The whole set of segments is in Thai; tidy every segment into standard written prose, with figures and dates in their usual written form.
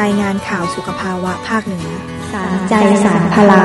รายงานข่าวสุขภาวะภาคเหนือสารใจสารพลัง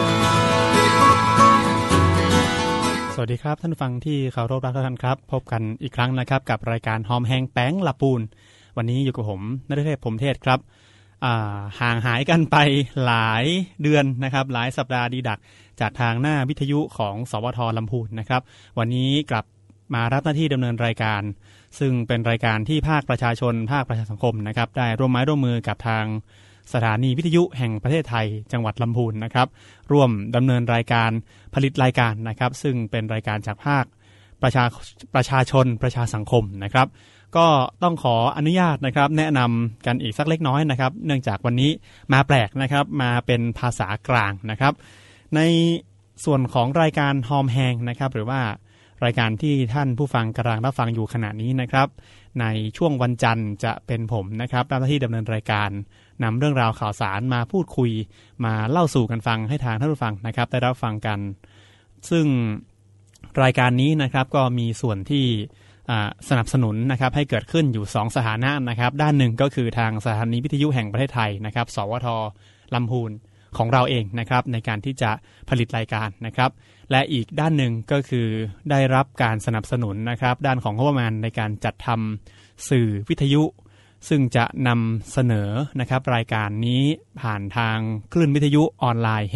สวัสดีครับท่านผู้ฟังที่เคารพรักทุกท่านครับพบกันอีกครั้งนะครับกับรายการหอมแหงแป้งละปูนวันนี้อยู่กับผมณฤเทพ พรหมเทศครับห่างหายกันไปหลายเดือนนะครับหลายสัปดาห์ดีดักจากทางหน้าวิทยุของสวท.ลำพูนนะครับวันนี้กลับมารับหน้าที่ดำเนินรายการซึ่งเป็นรายการที่ภาคประชาชนภาคประชาสังคมนะครับได้ร่วมไม้ร่วมมือกับทางสถานีวิทยุแห่งประเทศไทยจังหวัดลำพูนนะครับร่วมดำเนินรายการผลิตรายการนะครับซึ่งเป็นรายการจากภาคประชาชนประชาสังคมนะครับก็ต้องขออนุญาตนะครับแนะนำกันอีกสักเล็กน้อยนะครับเนื่องจากวันนี้มาแปลกนะครับมาเป็นภาษากลางนะครับในส่วนของรายการหอมแหงนะครับหรือว่ารายการที่ท่านผู้ฟังกำลังรับฟังอยู่ขณะนี้นะครับในช่วงวันจันทร์จะเป็นผมนะครับรับหน้าที่ดำเนินรายการนำเรื่องราวข่าวสารมาพูดคุยมาเล่าสู่กันฟังให้ทางท่านผู้ฟังนะครับได้รับฟังกันซึ่งรายการนี้นะครับก็มีส่วนที่สนับสนุนนะครับให้เกิดขึ้นอยู่2สถานะนะครับด้านหนึ่งก็คือทางสถานีวิทยุแห่งประเทศไทยนะครับสวท.ลำพูนของเราเองนะครับในการที่จะผลิตรายการนะครับและอีกด้านหนึ่งก็คือได้รับการสนับสนุนนะครับด้านของงบประมาณในการจัดทำสื่อวิทยุซึ่งจะนำเสนอนะครับรายการนี้ผ่านทางคลื่นวิทยุออนไลน์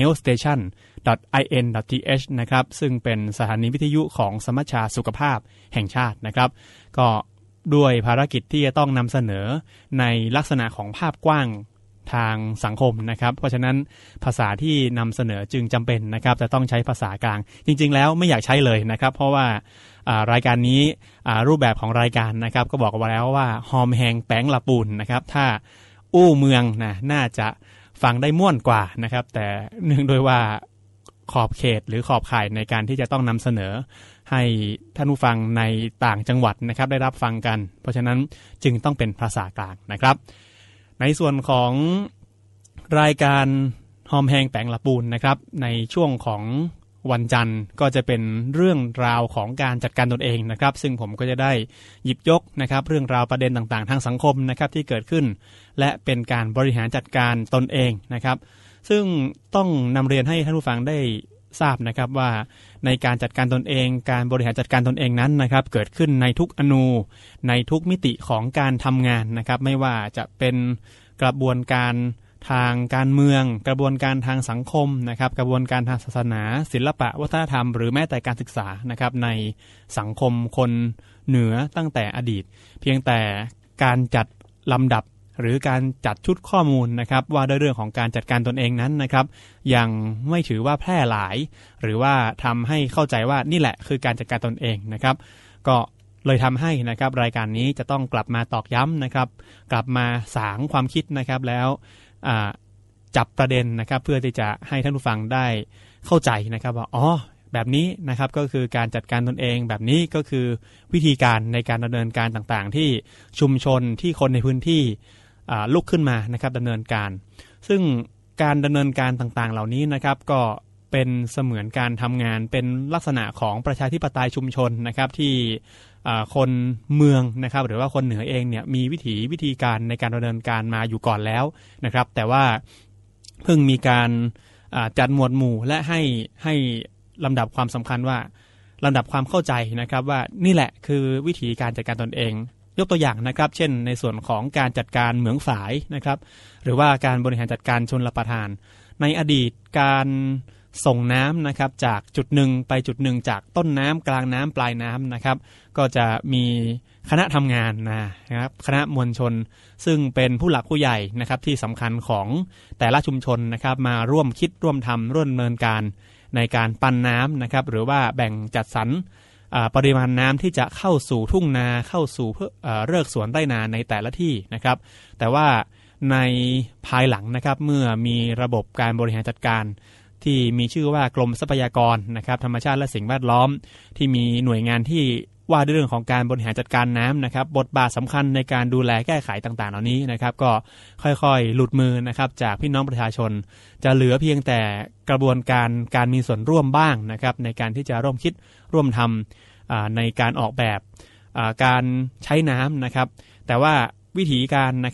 healthstation.in.th นะครับซึ่งเป็นสถานีวิทยุของสมัชชาสุขภาพแห่งชาตินะครับก็ด้วยภารกิจที่จะต้องนำเสนอในลักษณะของภาพกว้างทางสังคมนะครับเพราะฉะนั้นภาษาที่นำเสนอจึงจำเป็นนะครับจะต้องใช้ภาษากลางจริงๆแล้วไม่อยากใช้เลยนะครับเพราะว่ารายการนี้รูปแบบของรายการนะครับก็บอกเอาไว้แล้วว่าหอมแหงแป้งละปูนนะครับถ้าอู้เมืองน่าจะฟังได้ม่วนกว่านะครับแต่เนื่องโดยว่าขอบเขตหรือขอบข่ายในการที่จะต้องนำเสนอให้ท่านผู้ฟังในต่างจังหวัดนะครับได้รับฟังกันเพราะฉะนั้นจึงต้องเป็นภาษากลางนะครับในส่วนของรายการหอมแหงแป้งละปูนนะครับในช่วงของวันจันทร์ก็จะเป็นเรื่องราวของการจัดการตนเองนะครับซึ่งผมก็จะได้หยิบยกนะครับเรื่องราวประเด็นต่างๆทางสังคมนะครับที่เกิดขึ้นและเป็นการบริหารจัดการตนเองนะครับซึ่งต้องนำเรียนให้ท่านผู้ฟังได้ทราบนะครับว่าในการจัดการตนเองการบริหารจัดการตนเองนั้นนะครับเกิดขึ้นในทุกอนูในทุกมิติของการทำงานนะครับไม่ว่าจะเป็นกระบวนการทางการเมืองกระบวนการทางสังคมนะครับกระบวนการทางศาสนาศิลปะวัฒนธรรมหรือแม้แต่การศึกษานะครับในสังคมคนเหนือตั้งแต่อดีตเพียงแต่การจัดลำดับหรือการจัดชุดข้อมูลนะครับว่าด้วยเรื่องของการจัดการตนเองนั้นนะครับยังไม่ถือว่าแพร่หลายหรือว่าทำให้เข้าใจว่านี่แหละคือการจัดการตนเองนะครับก็เลยทำให้นะครับรายการนี้จะต้องกลับมาตอกย้ำนะครับกลับมาสางความคิดนะครับแล้วจับประเด็นนะครับเพื่อที่จะให้ท่านผู้ฟังได้เข้าใจนะครับว่าอ๋อแบบนี้นะครับก็คือการจัดการตนเองแบบนี้ก็คือวิธีการในการดำเนินการต่างๆที่ชุมชนที่คนในพื้นที่ลุกขึ้นมานะครับดำเนินการซึ่งการดำเนินการต่างๆเหล่านี้นะครับก็เป็นเสมือนการทำงานเป็นลักษณะของประชาธิปไตยชุมชนนะครับที่คนเมืองนะครับหรือว่าคนเหนือเองเนี่ยมีวิธีการในการดำเนินการมาอยู่ก่อนแล้วนะครับแต่ว่าเพิ่งมีการจัดหมวดหมู่และให้ลำดับความสำคัญว่าลำดับความเข้าใจนะครับว่านี่แหละคือวิธีการจัดการตนเองยกตัวอย่างนะครับเช่นในส่วนของการจัดการเหมืองฝายนะครับหรือว่าการบริหารจัดการชลประทานในอดีตการส่งน้ำนะครับจากจุดหนึ่งไปจุดหนึ่งจากต้นน้ำกลางน้ำปลายน้ำนะครับก็จะมีคณะทำงานนะครับคณะมวลชนซึ่งเป็นผู้หลักผู้ใหญ่นะครับที่สำคัญของแต่ละชุมชนนะครับมาร่วมคิดร่วมทำร่วมดำเนินการในการปั่นน้ำนะครับหรือว่าแบ่งจัดสรรปริมาณน้ำที่จะเข้าสู่ทุ่งนาเข้าสู่เรือกสวนไร่นาในแต่ละที่นะครับแต่ว่าในภายหลังนะครับเมื่อมีระบบการบริหารจัดการที่มีชื่อว่ากรมทรัพยากรนะครับธรรมชาติและสิ่งแวดล้อมที่มีหน่วยงานที่ว่าด้วยเรื่องของการบริหารจัดการน้ำนะครับบทบาทสำคัญในการดูแลแก้ไขต่างๆเหล่านี้นะครับก็ค่อยๆหลุดมือนะครับจากพี่น้องประชาชนจะเหลือเพียงแต่กระบวนการมีส่วนร่วมบ้างนะครับในการที่จะร่วมคิดร่วมทำในการออกแบบการใช้น้ำนะครับแต่ว่าวิธีการนะครับ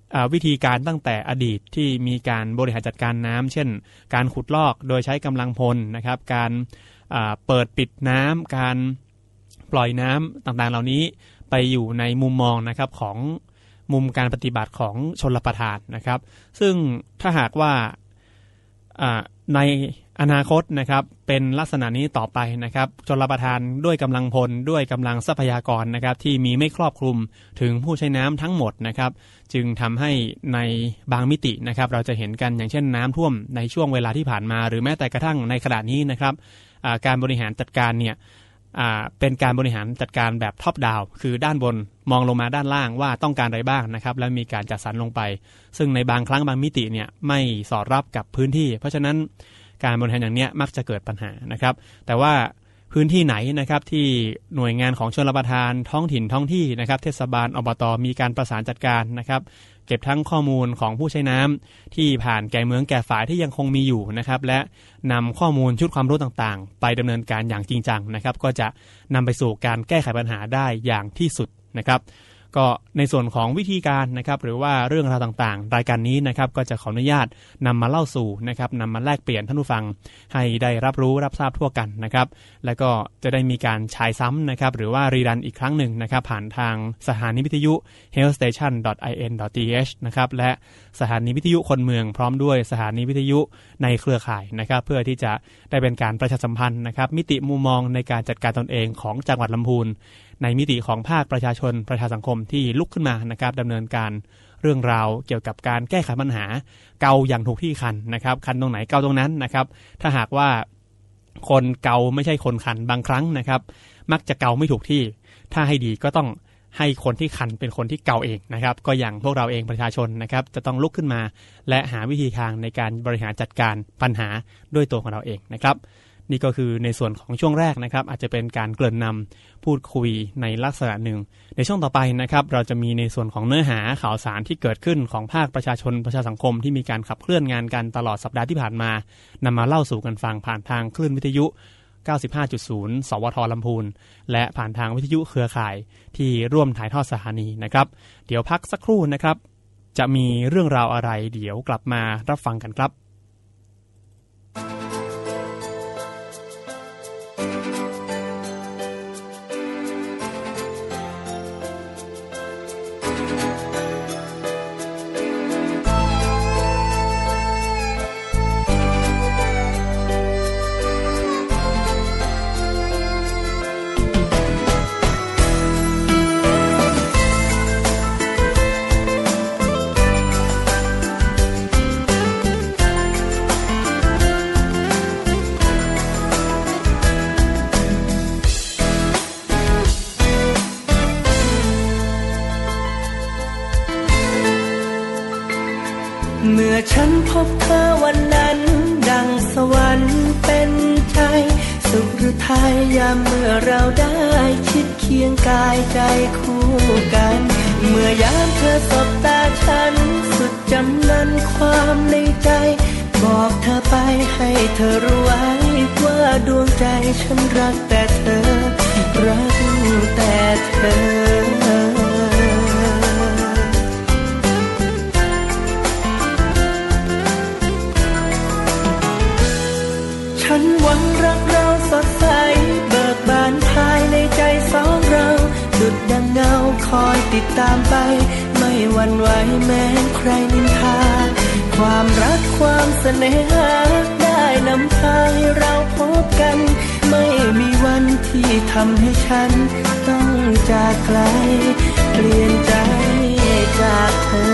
วิธีการตั้งแต่อดีตที่มีการบริหารจัดการน้ำเช่นการขุดลอกโดยใช้กำลังพลนะครับการเปิดปิดน้ำการปล่อยน้ำต่างๆเหล่านี้ไปอยู่ในมุมมองนะครับของมุมการปฏิบัติของชลประทานนะครับซึ่งถ้าหากว่าในอนาคตนะครับเป็นลักษณะนี้ต่อไปนะครับชลประทานด้วยกำลังพลด้วยกำลังทรัพยากรนะครับที่มีไม่ครอบคลุมถึงผู้ใช้น้ำทั้งหมดนะครับจึงทำให้ในบางมิตินะครับเราจะเห็นกันอย่างเช่นน้ำท่วมในช่วงเวลาที่ผ่านมาหรือแม้แต่กระทั่งในขณะนี้นะครับการบริหารจัดการเนี่ยเป็นการบริหารจัดการแบบท็อปดาวน์คือด้านบนมองลงมาด้านล่างว่าต้องการอะไรบ้างนะครับแล้วมีการจัดสรรลงไปซึ่งในบางครั้งบางมิติเนี่ยไม่สอดรับกับพื้นที่เพราะฉะนั้นการบริหารอย่างนี้มักจะเกิดปัญหานะครับแต่ว่าพื้นที่ไหนนะครับที่หน่วยงานของชลประทานท้องถิ่นท้องที่นะครับเทศบาลอบต.มีการประสานจัดการนะครับเก็บทั้งข้อมูลของผู้ใช้น้ำที่ผ่านแก่เมืองแก่ฝ่ายที่ยังคงมีอยู่นะครับและนำข้อมูลชุดความรู้ต่างๆไปดำเนินการอย่างจริงจังนะครับก็จะนำไปสู่การแก้ไขปัญหาได้อย่างที่สุดนะครับก็ในส่วนของวิธีการนะครับหรือว่าเรื่องราวต่างๆรายการนี้นะครับก็จะขออนุญาตนำมาเล่าสู่นะครับนำมาแลกเปลี่ยนท่านผู้ฟังให้ได้รับรู้รับทราบทั่วกันนะครับแล้วก็จะได้มีการฉายซ้ำนะครับหรือว่ารีรันอีกครั้งหนึ่งนะครับผ่านทางสถานีวิทยุ healthstation.in.th นะครับและสถานีวิทยุคนเมืองพร้อมด้วยสถานีวิทยุในเครือข่ายนะครับเพื่อที่จะได้เป็นการประชาสัมพันธ์นะครับมิติมุมมองในการจัดการตนเองของจังหวัดลำพูนในมิติของภาคประชาชนประชาสังคมที่ลุกขึ้นมานะครับดำเนินการเรื่องราวเกี่ยวกับการแก้ไขปัญหาเกาอย่างถูกที่คันนะครับคันตรงไหนเกาตรงนั้นนะครับถ้าหากว่าคนเกาไม่ใช่คนคันบางครั้งนะครับมักจะเกาไม่ถูกที่ถ้าให้ดีก็ต้องให้คนที่คันเป็นคนที่เกาเองนะครับก็อย่างพวกเราเองประชาชนนะครับจะต้องลุกขึ้นมาและหาวิธีทางในการบริหารจัดการปัญหาด้วยตัวของเราเองนะครับนี่ก็คือในส่วนของช่วงแรกนะครับอาจจะเป็นการเกริ่นนำพูดคุยในลักษณะหนึ่งในช่วงต่อไปนะครับเราจะมีในส่วนของเนื้อหาข่าวสารที่เกิดขึ้นของภาคประชาชนประชาสังคมที่มีการขับเคลื่อนงานกันตลอดสัปดาห์ที่ผ่านมานำมาเล่าสู่กันฟังผ่านทางคลื่นวิทยุ 95.0 สวท.ลำพูนและผ่านทางวิทยุเครือข่ายที่ร่วมถ่ายทอดสถานีนะครับเดี๋ยวพักสักครู่นะครับจะมีเรื่องราวอะไรเดี๋ยวกลับมารับฟังกันครับเมื่อฉันพบเธอวันนั้นดังสวรรค์เป็นใจสุขหรือไทยยามเมื่อเราได้ชิดเคียงกายใจคู่กันเมื่อยามเธอสบตาฉันสุดจำนั้นความในใจบอกเธอไปให้เธอรู้ไว้ว่าดวงใจฉันรักแต่เธอรักแต่เธอฉันหวังรักเราสดใสเบิกบานภายในใจสองเราดุจดังเงาคอยติดตามไปไม่หวั่นไหวแม้ใครนินทาความรักความเสน่หาได้นำพาให้เราพบกันไม่มีวันที่ทำให้ฉันต้องจากไกลเปลี่ยนใจจากเธอ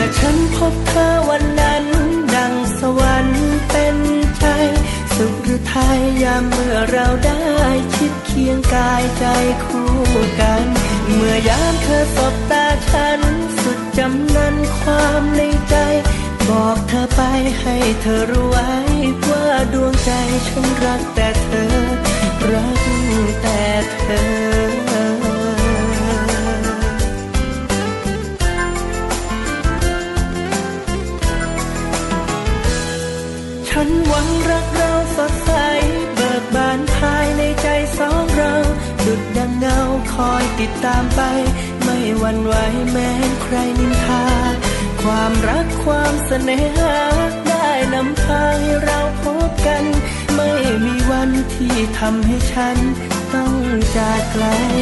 ฉันพบเธอวันนั้นดังสวรรค์เป็นใจสุขหรือไทยยามเมื่อเราได้ชิดเคียงกายใจคู่กันเมื่อยามเธอสบตาฉันสุดจำนั้นความในใจบอกเธอไปให้เธอรู้ไว้ว่าดวงใจฉันรักแต่เธอรักแต่เธอฉันหวังรักเราสดใสเบิกบานภายในใจสองเราดุจดังเงาคอยติดตามไปไม่หวั่นไหวแม้ใครนินทาความรักความเสน่หาได้นำพาให้เราพบกันไม่มีวันที่ทำให้ฉันต้องจากไกล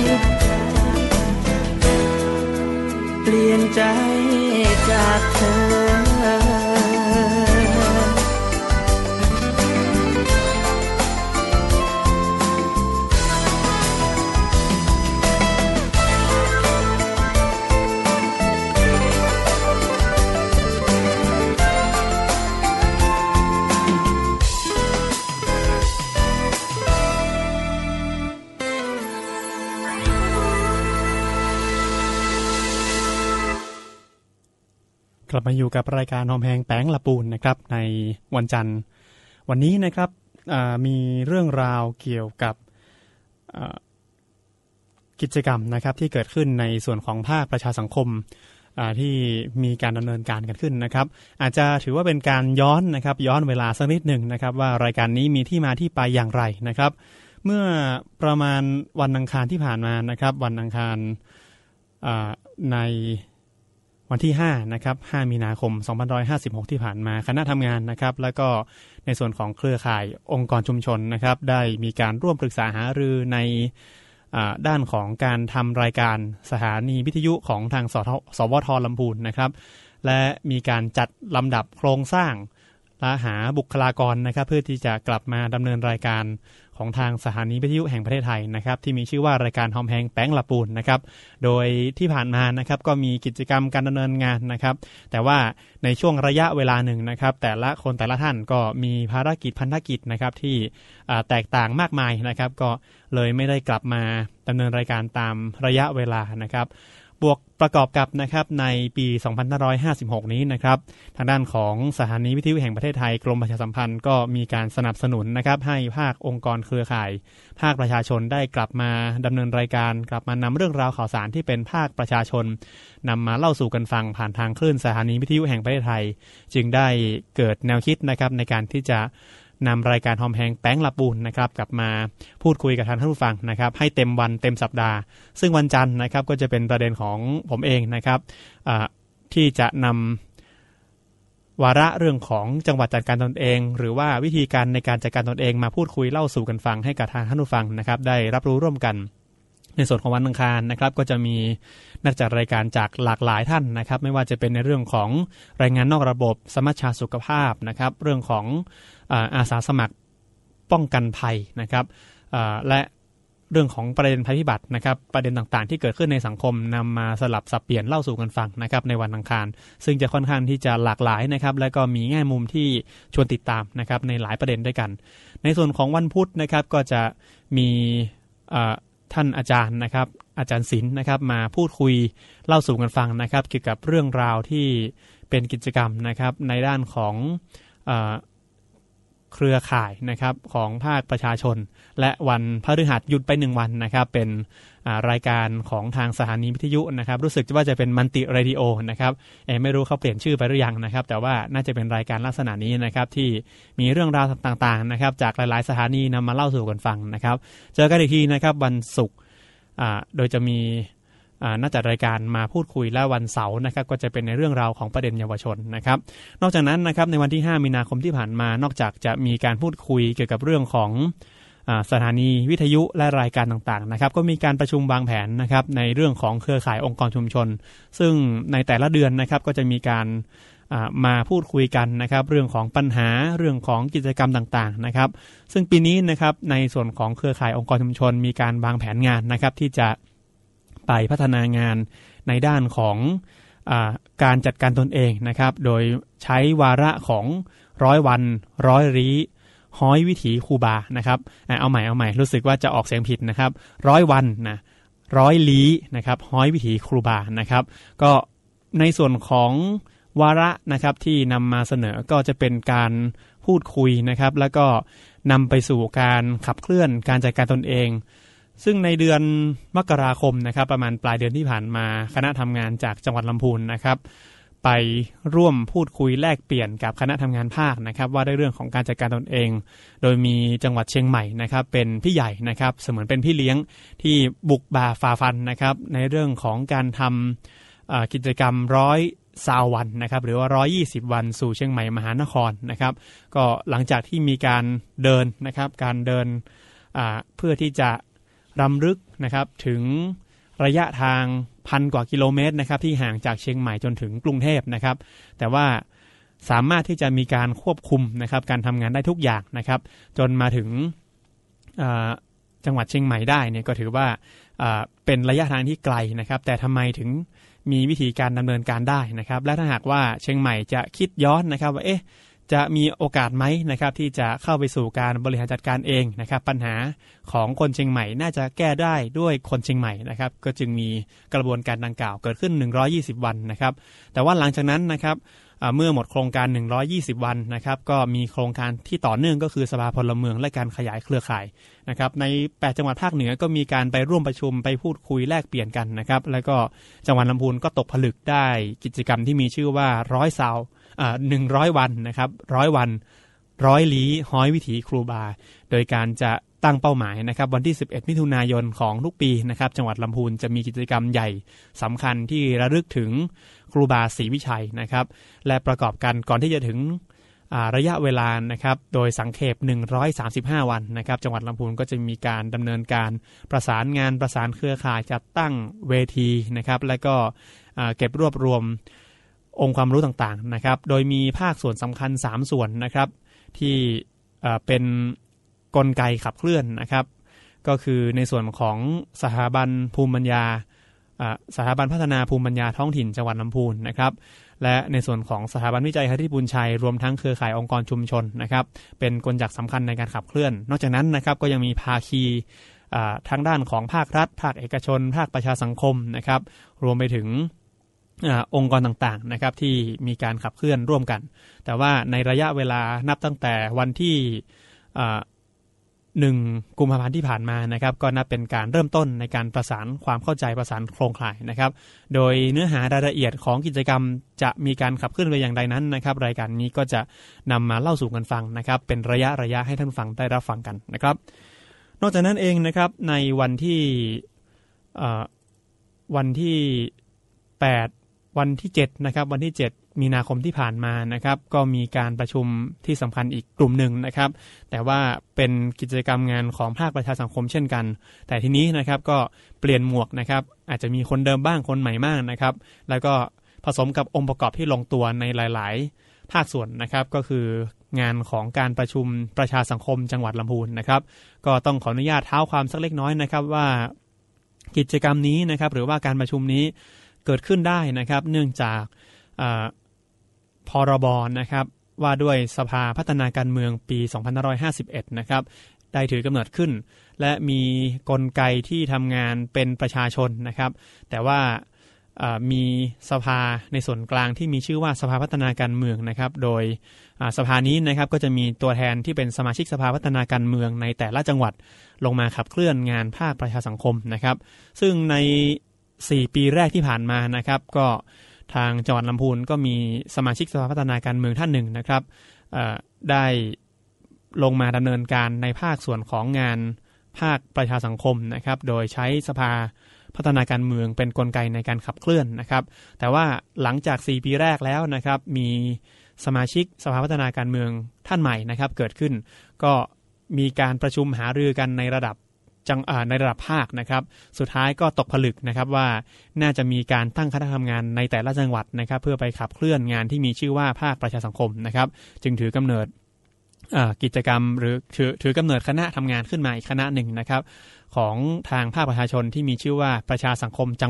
เปลี่ยนใจจากเธอกลับมาอยู่กับรายการหอมแหงแป้งละปูนนะครับในวันจันทร์วันนี้นะครับมีเรื่องราวเกี่ยวกับกิจกรรมนะครับที่เกิดขึ้นในส่วนของภาคประชาสังคมที่มีการดำเนินการกันขึ้นนะครับอาจจะถือว่าเป็นการย้อนนะครับย้อนเวลาสักนิดหนึ่งนะครับว่ารายการนี้มีที่มาที่ไปอย่างไรนะครับเมื่อประมาณวันอังคารที่ผ่านมานะครับวันอังคารในวันที่5นะครับ5มีนาคม2556ที่ผ่านมาคณะทำงานนะครับแล้วก็ในส่วนของเครือข่ายองค์กรชุมชนนะครับได้มีการร่วมปรึกษาหารือในด้านของการทำรายการสถานีวิทยุของทางสวท.ลำพูนนะครับและมีการจัดลำดับโครงสร้างและหาบุคลากรนะครับเพื่อที่จะกลับมาดำเนินรายการของทางสถานีวิทยุแห่งประเทศไทยนะครับที่มีชื่อว่ารายการหอมแหงแป้งละปูนนะครับโดยที่ผ่านมานะครับก็มีกิจกรรมการดำเนินงานนะครับแต่ว่าในช่วงระยะเวลาหนึ่งนะครับแต่ละคนแต่ละท่านก็มีภารกิจพันธกิจนะครับที่แตกต่างมากมายนะครับก็เลยไม่ได้กลับมาดำเนินรายการตามระยะเวลานะครับบวกประกอบกับนะครับในปี2556นี้นะครับทางด้านของสถานีวิทยุแห่งประเทศไทยกรมประชาสัมพันธ์ก็มีการสนับสนุนนะครับให้ภาคองค์กรเครือข่ายภาคประชาชนได้กลับมาดำเนินรายการกลับมานำเรื่องราวข่าวสารที่เป็นภาคประชาชนนำมาเล่าสู่กันฟังผ่านทางคลื่นสถานีวิทยุแห่งประเทศไทยจึงได้เกิดแนวคิดนะครับในการที่จะนำรายการหอมแหงแป้งละปูนนะครับกลับมาพูดคุยกับท่านผู้ฟังนะครับให้เต็มวันเต็มสัปดาห์ซึ่งวันจันทร์นะครับก็จะเป็นประเด็นของผมเองนะครับที่จะนำวาระเรื่องของจังหวัดจัดการตนเองหรือว่าวิธีการในการจัดการตนเองมาพูดคุยเล่าสู่กันฟังให้กับทางท่านผู้ฟังนะครับได้รับรู้ร่วมกันในส่วนของวันอังคารนะครับก็จะมีนักจัดรายการจากหลากหลายท่านนะครับไม่ว่าจะเป็นในเรื่องของรายงานนอกระบบสมัชชาสุขภาพนะครับเรื่องของอาสาสมัครป้องกันภัยนะครับและเรื่องของประเด็นภัยพิบัตินะครับประเด็นต่างๆที่เกิดขึ้นในสังคมนำมาสลับสับเปลี่ยนเล่าสู่กันฟังนะครับในวันอังคารซึ่งจะค่อนข้างที่จะหลากหลายนะครับและก็มีแง่มุมที่ชวนติดตามนะครับในหลายประเด็นด้วยกันในส่วนของวันพุธนะครับก็จะมีท่านอาจารย์นะครับอาจารย์ศิลป์นะครับมาพูดคุยเล่าสู่กันฟังนะครับเกี่ยวกับเรื่องราวที่เป็นกิจกรรมนะครับในด้านของเครือข่ายนะครับของภาคประชาชนและวันพฤหัสหยุดไป1วันนะครับเป็นรายการของทางสถานีวิทยุนะครับรู้สึกว่าจะเป็นมัลติเรดิโอนะครับไม่รู้เขาเปลี่ยนชื่อไปหรือยังนะครับแต่ว่าน่าจะเป็นรายการลักษณะนี้นะครับที่มีเรื่องราวต่างๆนะครับจากหลายๆสถานีนำมาเล่าสู่กันฟังนะครับเจอกันอีกทีนะครับวันศุกร์โดยจะมีนักจัดรายการมาพูดคุยและวันเสาร์นะครับก็จะเป็นในเรื่องราวของประเด็นเยาวชนนะครับนอกจากนั้นนะครับในวันที่5มีนาคมที่ผ่านมานอกจากจะมีการพูดคุยเกี่ยวกับเรื่องของสถานีวิทยุและรายการต่างๆนะครับก็มีการประชุมวางแผนนะครับในเรื่องของเครือข่ายองค์กรชุมชนซึ่งในแต่ละเดือนนะครับก็จะมีการมาพูดคุยกันนะครับเรื่องของปัญหาเรื่องของกิจกรรมต่างๆนะครับซึ่งปีนี้นะครับในส่วนของเครือข่ายองค์กรชุมชนมีการวางแผนงานนะครับที่จะไปพัฒนางานในด้านของการจัดการตนเองนะครับโดยใช้วาระของ100 วัน100 ลี้ฮ้อยวิถีครูบานะครับเอาใหม่รู้สึกว่าจะออกเสียงผิดนะครับ100 วันนะ100 ลี้นะครับฮ้อยวิถีครูบานะครับก็ในส่วนของวาระนะครับที่นำมาเสนอก็จะเป็นการพูดคุยนะครับแล้วก็นำไปสู่การขับเคลื่อนการจัดการตนเองซึ่งในเดือนมกราคมนะครับประมาณปลายเดือนที่ผ่านมาคณะทำงานจากจังหวัดลำพูนนะครับไปร่วมพูดคุยแลกเปลี่ยนกับคณะทำงานภาคนะครับว่าด้วยเรื่องของการจัดการตนเองโดยมีจังหวัดเชียงใหม่นะครับเป็นพี่ใหญ่นะครับเสมือนเป็นพี่เลี้ยงที่บุกบ่าฝ่าฟันนะครับในเรื่องของการทำกิจกรรม120 วันนะครับหรือว่า120 วันสู่เชียงใหม่มหานครนะครับก็หลังจากที่มีการเดินนะครับการเดินเพื่อที่จะรำลึกนะครับถึงระยะทาง1,000 กว่ากิโลเมตรนะครับที่ห่างจากเชียงใหม่จนถึงกรุงเทพนะครับแต่ว่าสามารถที่จะมีการควบคุมนะครับการทำงานได้ทุกอย่างนะครับจนมาถึงจังหวัดเชียงใหม่ได้เนี่ยก็ถือว่าเป็นระยะทางที่ไกลนะครับแต่ทำไมถึงมีวิธีการดำเนินการได้นะครับและถ้าหากว่าเชียงใหม่จะคิดย้อนนะครับว่าจะมีโอกาสไหมนะครับที่จะเข้าไปสู่การบริหารจัดการเองนะครับปัญหาของคนเชียงใหม่น่าจะแก้ได้ด้วยคนเชียงใหม่นะครับก็จึงมีกระบวนการดังกล่าวเกิดขึ้น120 วันนะครับแต่ว่าหลังจากนั้นนะครับเมื่อหมดโครงการ120 วันนะครับก็มีโครงการที่ต่อเนื่องก็คือสภาพลเมืองและการขยายเครือข่ายนะครับใน8 จังหวัดภาคเหนือก็มีการไปร่วมประชุมไปพูดคุยแลกเปลี่ยนกันนะครับแล้วก็จังหวัดลำพูนก็ตกผลึกได้กิจกรรมที่มีชื่อว่า100 วันนะครับ100 วัน100 ลี้ฮ้อยวิถีครูบาโดยการจะตั้งเป้าหมายนะครับวันที่11 มิถุนายนของทุกปีนะครับจังหวัดลำพูนจะมีกิจกรรมใหญ่สำคัญที่ระลึกถึงครูบาศรีวิชัยนะครับและประกอบกันก่อนที่จะถึงระยะเวลานะครับโดยสังเขป135 วันนะครับจังหวัดลำพูนก็จะมีการดำเนินการประสานงานประสานเครือข่ายจัดตั้งเวทีนะครับและก็เก็บรวบรวมองค์ความรู้ต่างๆนะครับโดยมีภาคส่วนสำคัญ3 ส่วนนะครับที่เป็นกลไกขับเคลื่อนนะครับก็คือในส่วนของสถาบันภูมิปัญญาสถาบันพัฒนาภูมิปัญญาท้องถิ่นจังหวัดลำพูนนะครับและในส่วนของสถาบันวิจัยหฤบุญชัยรวมทั้งเครือข่ายองค์กรชุมชนนะครับเป็นกลจักรสำคัญในการขับเคลื่อนนอกจากนั้นนะครับก็ยังมีภาคีทางด้านของภาครัฐภาคเอกชนภาคประชาสังคมนะครับรวมไปถึงองค์กรต่างๆนะครับที่มีการขับเคลื่อนร่วมกันแต่ว่าในระยะเวลานับตั้งแต่วันที่1 กุมภาพันธ์ที่ผ่านมานะครับก็นับเป็นการเริ่มต้นในการประสานความเข้าใจประสานโครงข่ายนะครับโดยเนื้อหารายละเอียดของกิจกรรมจะมีการขับเคลื่อนไปอย่างใดนั้นนะครับรายการนี้ก็จะนำมาเล่าสู่กันฟังนะครับเป็นระยะให้ท่านฟังได้รับฟังกันนะครับนอกจากนั้นเองนะครับในวันที่8วันที่7นะครับวันที่7 มีนาคมที่ผ่านมานะครับก็มีการประชุมที่สำคัญอีกกลุ่มหนึ่งนะครับแต่ว่าเป็นกิจกรรมงานของภาคประชาสังคมเช่นกันแต่ทีนี้นะครับก็เปลี่ยนหมวกนะครับอาจจะมีคนเดิมบ้างคนใหม่บ้างนะครับแล้วก็ผสมกับองค์ประกอบที่ลงตัวในหลายๆภาคส่วนนะครับก็คืองานของการประชุมประชาสังคมจังหวัดลำพูนนะครับก็ต้องขออนุญาตเท้าความสักเล็กน้อยนะครับว่ากิจกรรมนี้นะครับหรือว่าการประชุมนี้เกิดขึ้นได้นะครับเนื่องจากพรบนะครับว่าด้วยสภาพัฒนาการเมืองปี 2551 นะครับได้ถือกำเนิดขึ้นและมีกลไกที่ทำงานเป็นประชาชนนะครับแต่ว่ามีสภาในส่วนกลางที่มีชื่อว่าสภาพัฒนาการเมืองนะครับโดยสภานี้นะครับก็จะมีตัวแทนที่เป็นสมาชิกสภาพัฒนาการเมืองในแต่ละจังหวัดลงมาขับเคลื่อนงานภาคประชาสังคมนะครับซึ่งใน4 ปีแรกที่ผ่านมานะครับก็ทางจังหวัดลำพูนก็มีสมาชิกสภาพัฒนาการเมืองท่านหนึ่งนะครับได้ลงมาดำเนินการในภาคส่วนของงานภาคประชาสังคมนะครับโดยใช้สภาพัฒนาการเมืองเป็นกลไกในการขับเคลื่อนนะครับแต่ว่าหลังจาก4 ปีแรกแล้วนะครับมีสมาชิกสภาพัฒนาการเมืองท่านใหม่นะครับเกิดขึ้นก็มีการประชุมหารือกันในระดับภาคนะครับสุดท้ายก็ตกผลึกนะครับว่าน่าจะมีการตั้งคณะทำงานในแต่ละจังหวัดนะครับเพื่อไปขับเคลื่อนงานที่มีชื่อว่าภาคประชาสังคมนะครับจึงถือกำเนิดกิจกรรมหรือถือกำเนิดคณะทำงานขึ้นมาอีกคณะหนึ่งนะครับของทางภาคประชาชนที่มีชื่อว่าประชาสังคมจังหวัด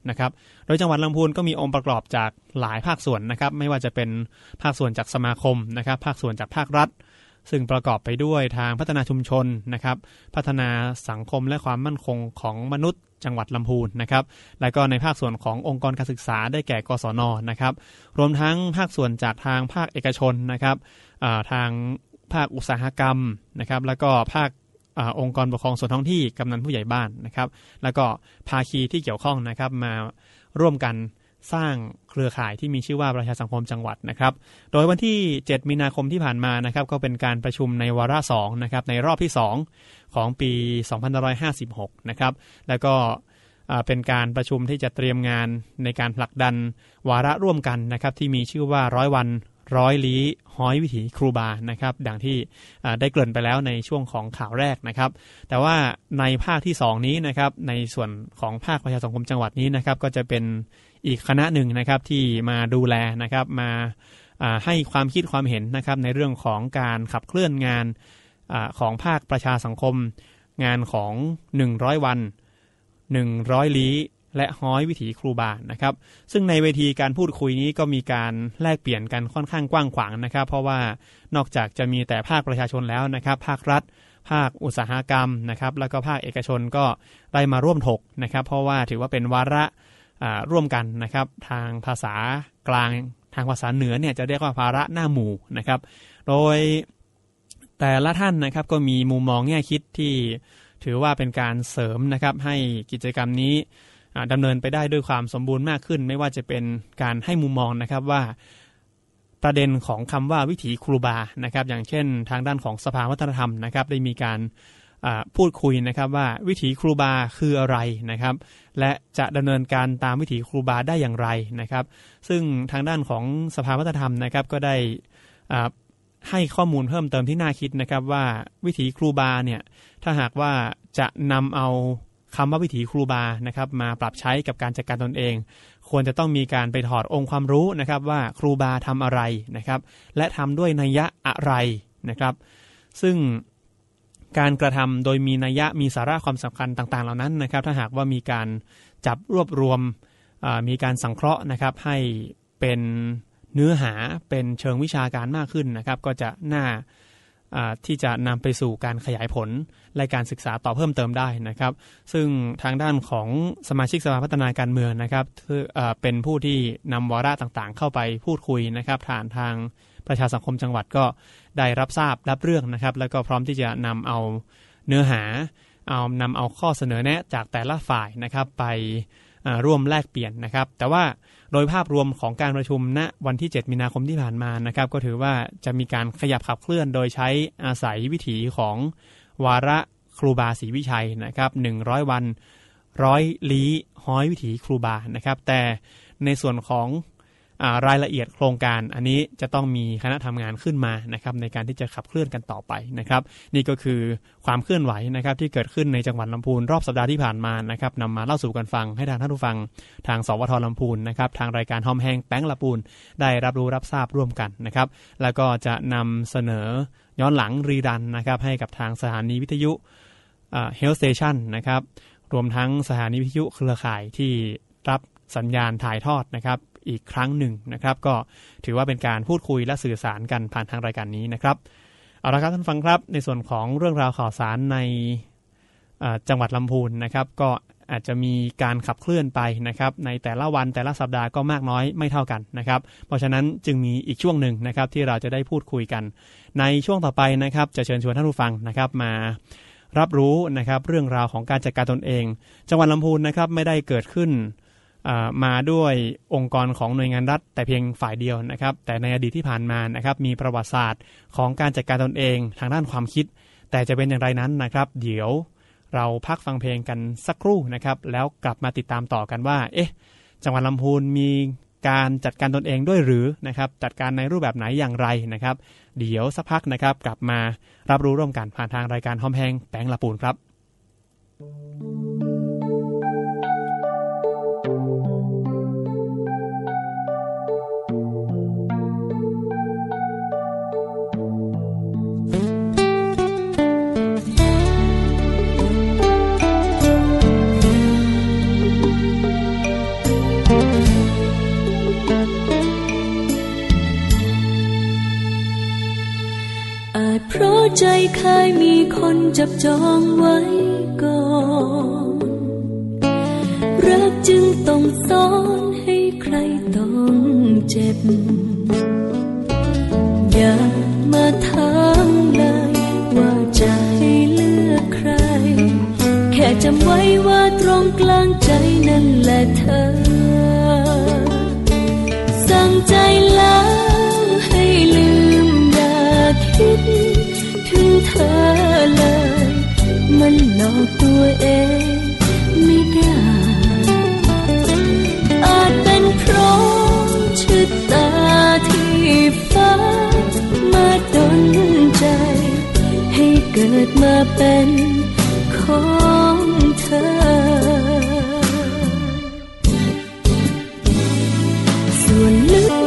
นะครับโดยจังหวัดลำพูนก็มีองค์ประกอบจากหลายภาคส่วนนะครับไม่ว่าจะเป็นภาคส่วนจากสมาคมนะครับภาคส่วนจากภาครัฐซึ่งประกอบไปด้วยทางพัฒนาชุมชนนะครับพัฒนาสังคมและความมั่นคงของมนุษย์จังหวัดลำพูนนะครับและก็ในภาคส่วนขององค์กรการศึกษาได้แก่กศน.นะครับรวมทั้งภาคส่วนจากทางภาคเอกชนนะครับทางภาคอุตสาหกรรมนะครับแล้วก็ภาคองค์กรปกครองส่วนท้องที่กำนันผู้ใหญ่บ้านนะครับแล้วก็ภาคีที่เกี่ยวข้องนะครับมาร่วมกันสร้างเครือข่ายที่มีชื่อว่าประชาสังคมจังหวัดนะครับโดยวันที่7มีนาคมที่ผ่านมานะครับก็เป็นการประชุมในวาระ2นะครับในรอบที่2ของปี2556นะครับแล้วก็เป็นการประชุมที่จะเตรียมงานในการผลักดันวาระร่วมกันนะครับที่มีชื่อว่า100 วัน100 ลี้ฮ้อยวิถีครูบานะครับดังที่ได้เกริ่นไปแล้วในช่วงของข่าวแรกนะครับแต่ว่าในภาคที่2นี้นะครับในส่วนของภาคประชาสังคมจังหวัดนี้นะครับก็จะเป็นอีกคณะหนึ่งนะครับที่มาดูแลนะครับมาให้ความคิดความเห็นนะครับในเรื่องของการขับเคลื่อนงานของภาคประชาสังคมงานของ100 วัน100 ลี้และฮ้อยวิถีครูบานะครับซึ่งในเวทีการพูดคุยนี้ก็มีการแลกเปลี่ยนกันค่อนข้างกว้างขวางนะครับเพราะว่านอกจากจะมีแต่ภาคประชาชนแล้วนะครับภาครัฐภาคอุตสาหกรรมนะครับแล้วก็ภาคเอกชนก็ได้มาร่วมถกนะครับเพราะว่าถือว่าเป็นวาระร่วมกันนะครับทางภาษากลางทางภาษาเหนือเนี่ยจะเรียกว่าภาระหน้าหมู่นะครับโดยแต่ละท่านนะครับก็มีมุมมองแง่คิดที่ถือว่าเป็นการเสริมนะครับให้กิจกรรมนี้ดำเนินไปได้ด้วยความสมบูรณ์มากขึ้นไม่ว่าจะเป็นการให้มุมมองนะครับว่าประเด็นของคำว่าวิถีครูบานะครับอย่างเช่นทางด้านของสภาวัฒนธรรมนะครับได้มีการพูดคุยนะครับว่าวิถีครูบาคืออะไรนะครับและจะดำเนินการตามวิถีครูบาได้อย่างไรนะครับซึ่งทางด้านของสภาวัฒนธรรมนะครับก็ได้ให้ข้อมูลเพิ่มเติมที่น่าคิดนะครับว่าวิถีครูบาเนี่ยถ้าหากว่าจะนำเอาคำว่าวิถีครูบานะครับมาปรับใช้กับการจัดการตนเองควรจะต้องมีการไปถอดองค์ความรู้นะครับว่าครูบาทำอะไรนะครับและทำด้วยนัยยะอะไรนะครับซึ่งการกระทำโดยมีนัยยะมีสาระความสำคัญต่างๆเหล่านั้นนะครับถ้าหากว่ามีการจับรวบรวมมีการสังเคราะห์นะครับให้เป็นเนื้อหาเป็นเชิงวิชาการมากขึ้นนะครับก็จะน่าที่จะนำไปสู่การขยายผลและการศึกษาต่อเพิ่มเติมได้นะครับซึ่งทางด้านของสมาชิกสภาพัฒนาการเมืองนะครับเป็นผู้ที่นำวาระต่างๆเข้าไปพูดคุยนะครับผ่านทางประชาสังคมจังหวัดก็ได้รับทราบรับเรื่องนะครับแล้วก็พร้อมที่จะนำเอาเนื้อหานำเอาข้อเสนอแนะจากแต่ละฝ่ายนะครับไปร่วมแลกเปลี่ยนนะครับแต่ว่าโดยภาพรวมของการประชุมณวันที่7มีนาคมที่ผ่านมานะครับก็ถือว่าจะมีการขยับขับเคลื่อนโดยใช้อาศัยวิถีของวาระครูบาศรีวิชัยนะครับ100 วัน100 ลี้ฮ้อยวิถีครูบานะครับแต่ในส่วนของรายละเอียดโครงการอันนี้จะต้องมีคณะทำงานขึ้นมานะครับในการที่จะขับเคลื่อนกันต่อไปนะครับนี่ก็คือความเคลื่อนไหวนะครับที่เกิดขึ้นในจังหวัดลำพูนรอบสัปดาห์ที่ผ่านมานะครับนำมาเล่าสู่กันฟังให้ทางท่านผู้ฟังทางสวท.ลำพูนนะครับทางรายการหอมแห้งแป้งลำพูนได้รับรู้รับทราบร่วมกันนะครับแล้วก็จะนำเสนอย้อนหลังรีรันนะครับให้กับทางสถานีวิทยุHealth Station นะครับรวมทั้งสถานีวิทยุเครือข่ายที่รับสัญญาณถ่ายทอดนะครับอีกครั้งหนึ่งนะครับก็ถือว่าเป็นการพูดคุยและสื่อสารกันผ่านทางรายการนี้นะครับเอาละครับท่านฟังครับในส่วนของเรื่องราวข่าวสารในจังหวัดลำพูนนะครับก็อาจจะมีการขับเคลื่อนไปนะครับในแต่ละวันแต่ละสัปดาห์ก็มากน้อยไม่เท่ากันนะครับเพราะฉะนั้นจึงมีอีกช่วงหนึ่งนะครับที่เราจะได้พูดคุยกันในช่วงต่อไปนะครับจะเชิญชวนท่านผู้ฟังนะครับมารับรู้นะครับเรื่องราวของการจัดการตนเองจังหวัดลำพูนนะครับไม่ได้เกิดขึ้นมาด้วยองค์กรของหน่วยงานรัฐแต่เพียงฝ่ายเดียวนะครับแต่ในอดีตที่ผ่านมานะครับมีประวัติศาสตร์ของการจัดการตนเองทางด้านความคิดแต่จะเป็นอย่างไรนั้นนะครับเดี๋ยวเราพักฟังเพลงกันสักครู่นะครับแล้วกลับมาติดตามต่อกันว่าจังหวัดลำพูนมีการจัดการตนเองด้วยหรือนะครับจัดการในรูปแบบไหนอย่างไรนะครับเดี๋ยวสักพักนะครับกลับมารับรู้ร่วมกันผ่านทางรายการหอมแห้งแป้งลำพูนครับใจเคยมีคนจับจองไว้ก่อนรักจึงต้องซ่อนให้ใครต้องเจ็บอย่ามาถามเลยว่าจะให้เลือกใครแค่จำไว้ว่าตรงกลางใจนั่นแหละเธอสั่งใจแล้วให้ลืมอย่าคิดถึงเธอเลยมันหลอกตัวเองไม่ได้อาจเป็นเพราะชะตาที่ฟ้ามาดลใจให้เกิดมาเป็นของเธอส่วนลึก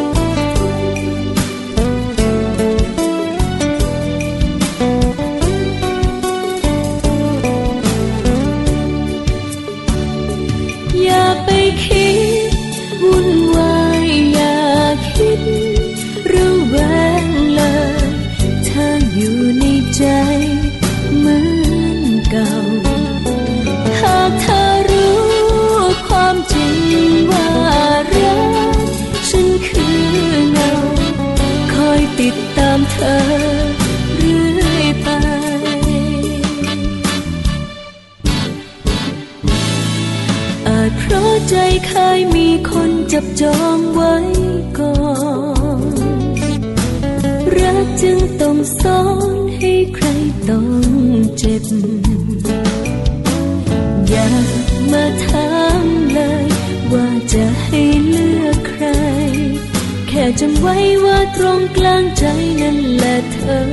อย่าไปคิดวุ่นวายอย่าคิดระแวงเลยถ้าอยู่ในใจเหมือนเก่าหากเธอรู้ความจริงว่ารักฉันคือเงาคอยติดตามเธอเรื่อยไปอาจเพราะใจเคยมีคนจับจองไว้ก่อนรักจึงต้องซ่อนให้ใครต้องเจ็บอย่ามาถามเลยว่าจะให้เลือกใครแค่จำไว้ว่าตรงกลางใจนั่นแหละเธอ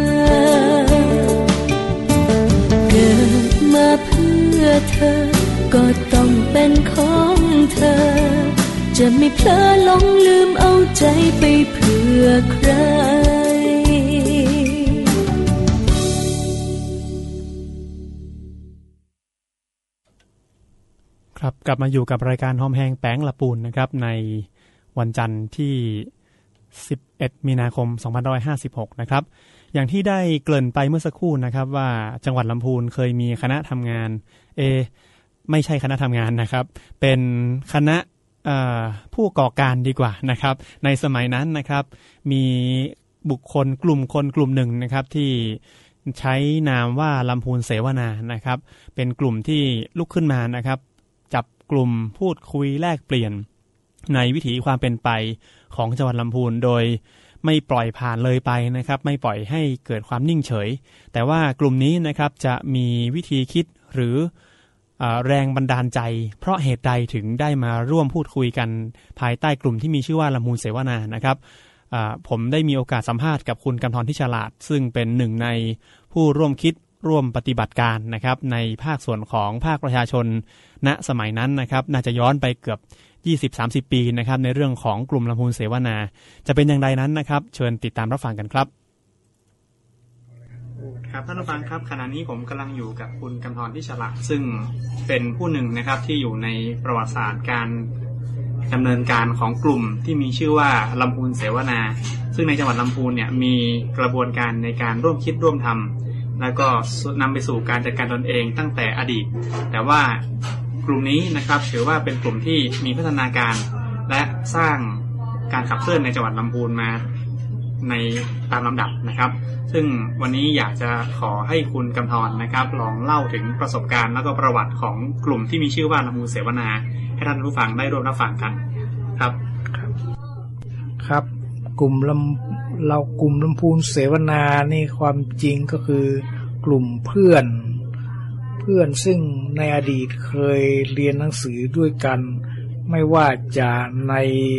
เกิดมาเพื่อเธอก็ต้องเป็นของเธอจะไม่เพลอหลงลืมเอาใจไปเพื่อใครครับกลับมาอยู่กับรายการหอมแหงแป้งละปูนนะครับในวันจันทร์ที่11มีนาคม2556นะครับอย่างที่ได้เกริ่นไปเมื่อสักครู่นะครับว่าจังหวัดลำพูนเคยมีคณะทำงานไม่ใช่คณะทำงานนะครับเป็นคณะผู้ก่อการดีกว่านะครับในสมัยนั้นนะครับมีบุคคลกลุ่มหนึ่งนะครับที่ใช้นามว่าลำพูนเสวนานะครับเป็นกลุ่มที่ลุกขึ้นมานะครับจับกลุ่มพูดคุยแลกเปลี่ยนในวิถีความเป็นไปของจังหวัดลำพูนโดยไม่ปล่อยผ่านเลยไปนะครับไม่ปล่อยให้เกิดความนิ่งเฉยแต่ว่ากลุ่มนี้นะครับจะมีวิธีคิดหรือแรงบันดาลใจเพราะเหตุใดถึงได้มาร่วมพูดคุยกันภายใต้กลุ่มที่มีชื่อว่าลำพูนเสวนานะครับผมได้มีโอกาสสัมภาษณ์กับคุณกำธรที่ฉลาดซึ่งเป็นหนึ่งในผู้ร่วมคิดร่วมปฏิบัติการนะครับในภาคส่วนของภาคประชาชนณสมัยนั้นนะครับน่าจะย้อนไปเกือบ 20-30 ปีนะครับในเรื่องของกลุ่มลำพูนเสวนาจะเป็นอย่างไรนั้นนะครับเชิญติดตามรับฟังกันครับครับท่านผู้ฟังครับขณะนี้ผมกำลังอยู่กับคุณกำธรที่ฉลาดซึ่งเป็นผู้หนึ่งนะครับที่อยู่ในประวัติศาสตร์การดำเนินการของกลุ่มที่มีชื่อว่าลำพูนเสวนาซึ่งในจังหวัดลำพูนเนี่ยมีกระบวนการในการร่วมคิดร่วมทำแล้วก็นำไปสู่การจัดการตนเองตั้งแต่อดีตแต่ว่ากลุ่มนี้นะครับถือว่าเป็นกลุ่มที่มีพัฒนาการและสร้างการขับเคลื่อนในจังหวัดลำพูนมาในตามลำดับนะครับซึ่งวันนี้อยากจะขอให้คุณกำธรนะครับลองเล่าถึงประสบการณ์แล้วก็ประวัติของกลุ่มที่มีชื่อว่าลำพูนเสวนาให้ท่านผู้ฟังได้ร่วมรับฟังกันครับครับกลุ่มลำพูนเสวนานี่ความจริงก็คือกลุ่มเพื่อนซึ่งในอดีตเคยเรียนหนังสือด้วยกันไม่ว่าจะใน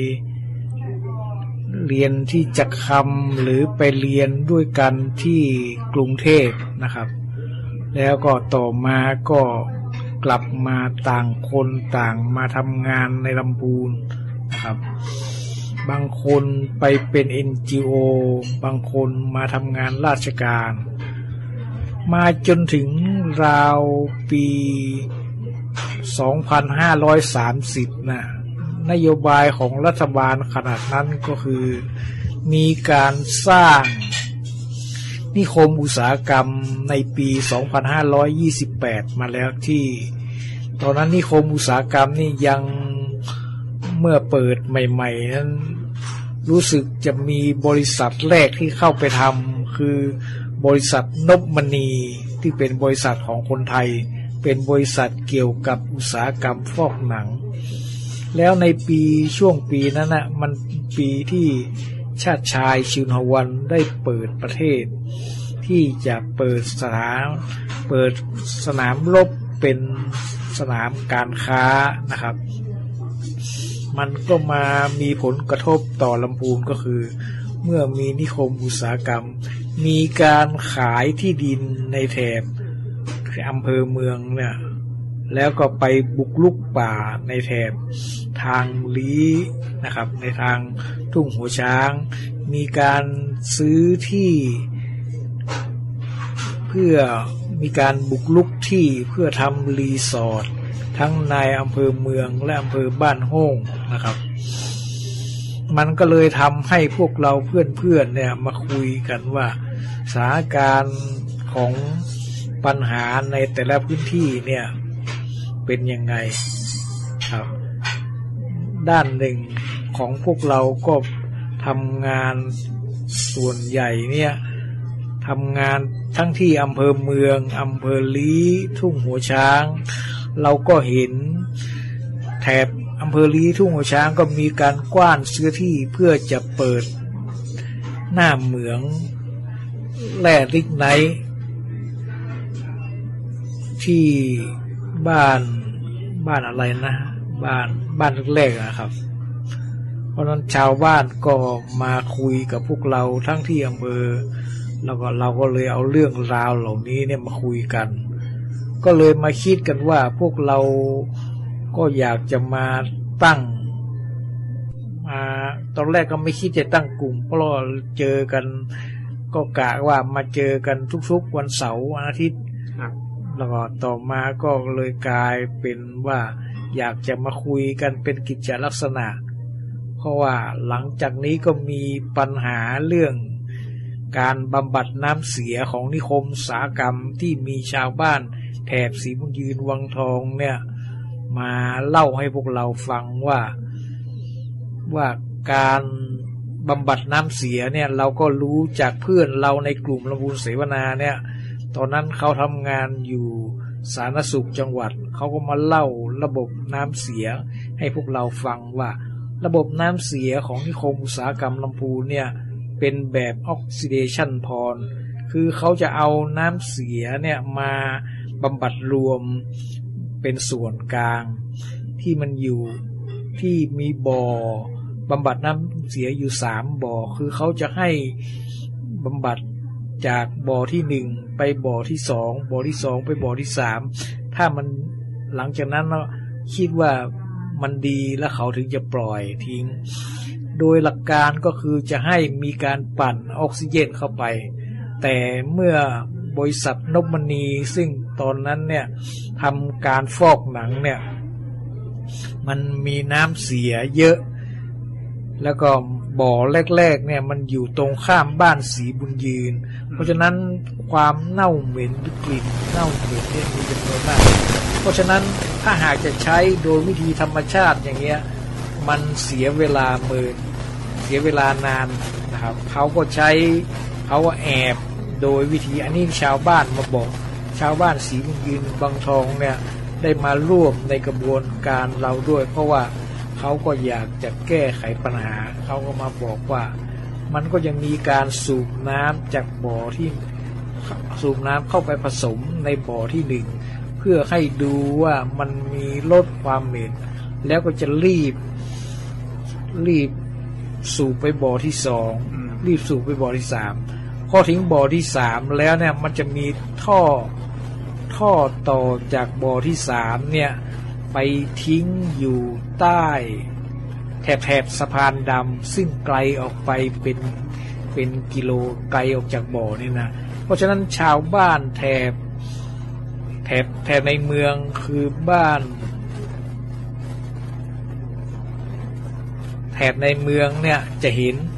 เรียนที่จักรคำหรือไปเรียนด้วยกันที่กรุงเทพนะครับแล้วก็ต่อมาก็กลับมาต่างคนต่างมาทำงานในลำพูนนะครับบางคนไปเป็น NGO บางคนมาทำงานราชการมาจนถึงราวปี 2530 นโยบายของรัฐบาลขนาดนั้นก็คือมีการสร้างนิคมอุตสาหกรรมในปี 2528 มาแล้วที่ตอนนั้นนิคมอุตสาหกรรมนี่ยังเมื่อเปิดใหม่ๆนั้นรู้สึกจะมีบริษัทแรกที่เข้าไปทำคือบริษัทนพมณีที่เป็นบริษัทของคนไทยเป็นบริษัทเกี่ยวกับอุตสาหกรรมฟอกหนังแล้วในช่วงปีนั้นนะมันปีที่ชาติชายชินฮวันได้เปิดประเทศที่จะเปิดสนามรบเป็นสนามการค้านะครับมันก็มามีผลกระทบต่อลำพูนก็คือเมื่อมีนิคมอุตสาหกรรมมีการขายที่ดินในแถบอำเภอเมืองเนี่ยแล้วก็ไปบุกรุกป่าในแถบทางลี้นะครับในทางทุ่งหัวช้างมีการซื้อที่เพื่อมีการบุกรุกที่เพื่อทำรีสอร์ททั้งในอำเภอเมืองและอำเภอบ้านโฮ่งนะครับมันก็เลยทำให้พวกเราเพื่อนๆเนี่ยมาคุยกันว่าสถานการณ์ของปัญหาในแต่ละพื้นที่เนี่ยเป็นยังไงครับด้านหนึ่งของพวกเราก็ทำงานส่วนใหญ่เนี่ยทำงานทั้งที่อำเภอเมืองอำเภอลี้ทุ่งหัวช้างเราก็เห็นแถบอำเภอลี้ทุ่งหัวช้างก็มีการกว้านซื้อที่เพื่อจะเปิดหน้าเหมืองแร่ลิกไนท์ที่บ้านอะไรนะบ้านแรกๆนะครับเพราะนั้นชาวบ้านก็มาคุยกับพวกเราทั้งที่อำเภอแล้วก็เราก็เลยเอาเรื่องราวเหล่านี้เนี่ยมาคุยกันก็เลยมาคิดกันว่าพวกเราก็อยากจะมาตั้งตอนแรกก็ไม่คิดจะตั้งกลุ่มเพราะเจอกันก็กะว่ามาเจอกันทุกๆวันเสาร์วันอาทิตย์แล้วก็ต่อมาก็เลยกลายเป็นว่าอยากจะมาคุยกันเป็นกิจลักษณะเพราะว่าหลังจากนี้ก็มีปัญหาเรื่องการบำบัดน้ำเสียของนิคมอุตสาหกรรมที่มีชาวบ้านแถบศรีบุญยืนวังทองเนี่ยมาเล่าให้พวกเราฟังว่าการบำบัดน้ำเสียเนี่ยเราก็รู้จากเพื่อนเราในกลุ่มลำพูนเสวนาเนี่ยตอนนั้นเขาทำงานอยู่สาธารณสุขจังหวัดเขาก็มาเล่าระบบน้ำเสียให้พวกเราฟังว่าระบบน้ำเสียของนิคมอุตสาหกรรมลำพูนเนี่ยเป็นแบบออกซิเดชันพรคือเขาจะเอาน้ำเสียเนี่ยมาบำบัดรวมเป็นส่วนกลางที่มันอยู่ที่มีบ่อบำบัดน้ำเสียอยู่3บ่อคือเขาจะให้บำบัดจากบ่อที่1ไปบ่อที่2บ่อที่2ไปบ่อที่3ถ้ามันหลังจากนั้นเราคิดว่ามันดีแล้วเขาถึงจะปล่อยทิ้งโดยหลักการก็คือจะให้มีการปั่นออกซิเจนเข้าไปแต่เมื่อบริษัทนพมณีซึ่งตอนนั้นเนี่ยทำการฟอกหนังเนี่ยมันมีน้ำเสียเยอะแล้วก็บ่อแรกๆเนี่ยมันอยู่ตรงข้ามบ้านศรีบุญยืนเพราะฉะนั้นความเน่าเหม็นกลิ่นเน่าเหม็นเนี่ยมีจำนวนมากเพราะฉะนั้นถ้าหากจะใช้โดยวิธีธรรมชาติอย่างเงี้ยมันเสียเวลานานนะครับเขาก็แอบโดยวิธีอันนี้ชาวบ้านมาบอกชาวบ้านศรีบุญยืนบางทองเนี่ยได้มาร่วมในกระบวนการเราด้วยเพราะว่าเขาก็อยากจะแก้ไขปัญหาเขาก็มาบอกว่ามันก็ยังมีการสูบน้ำจากบ่อที่สูบน้ำเข้าไปผสมในบ่อที่1เพื่อให้ดูว่ามันมีลดความเหม็นแล้วก็จะรีบสูบไปบ่อที่2รีบสูบไปบ่อที่3พอถึงบ่อที่3แล้วเนี่ยมันจะมีท่อต่อจากบ่อที่3เนี่ยไปทิ้งอยู่ใต้แถบสะพานดำซึ่งไกลออกไปเป็นกิโลไกลออกจากบ่อนี่นะเพราะฉะนั้นชาวบ้านแถบในเมืองคือบ้านแถบในเมืองเนี่ยจะเห็น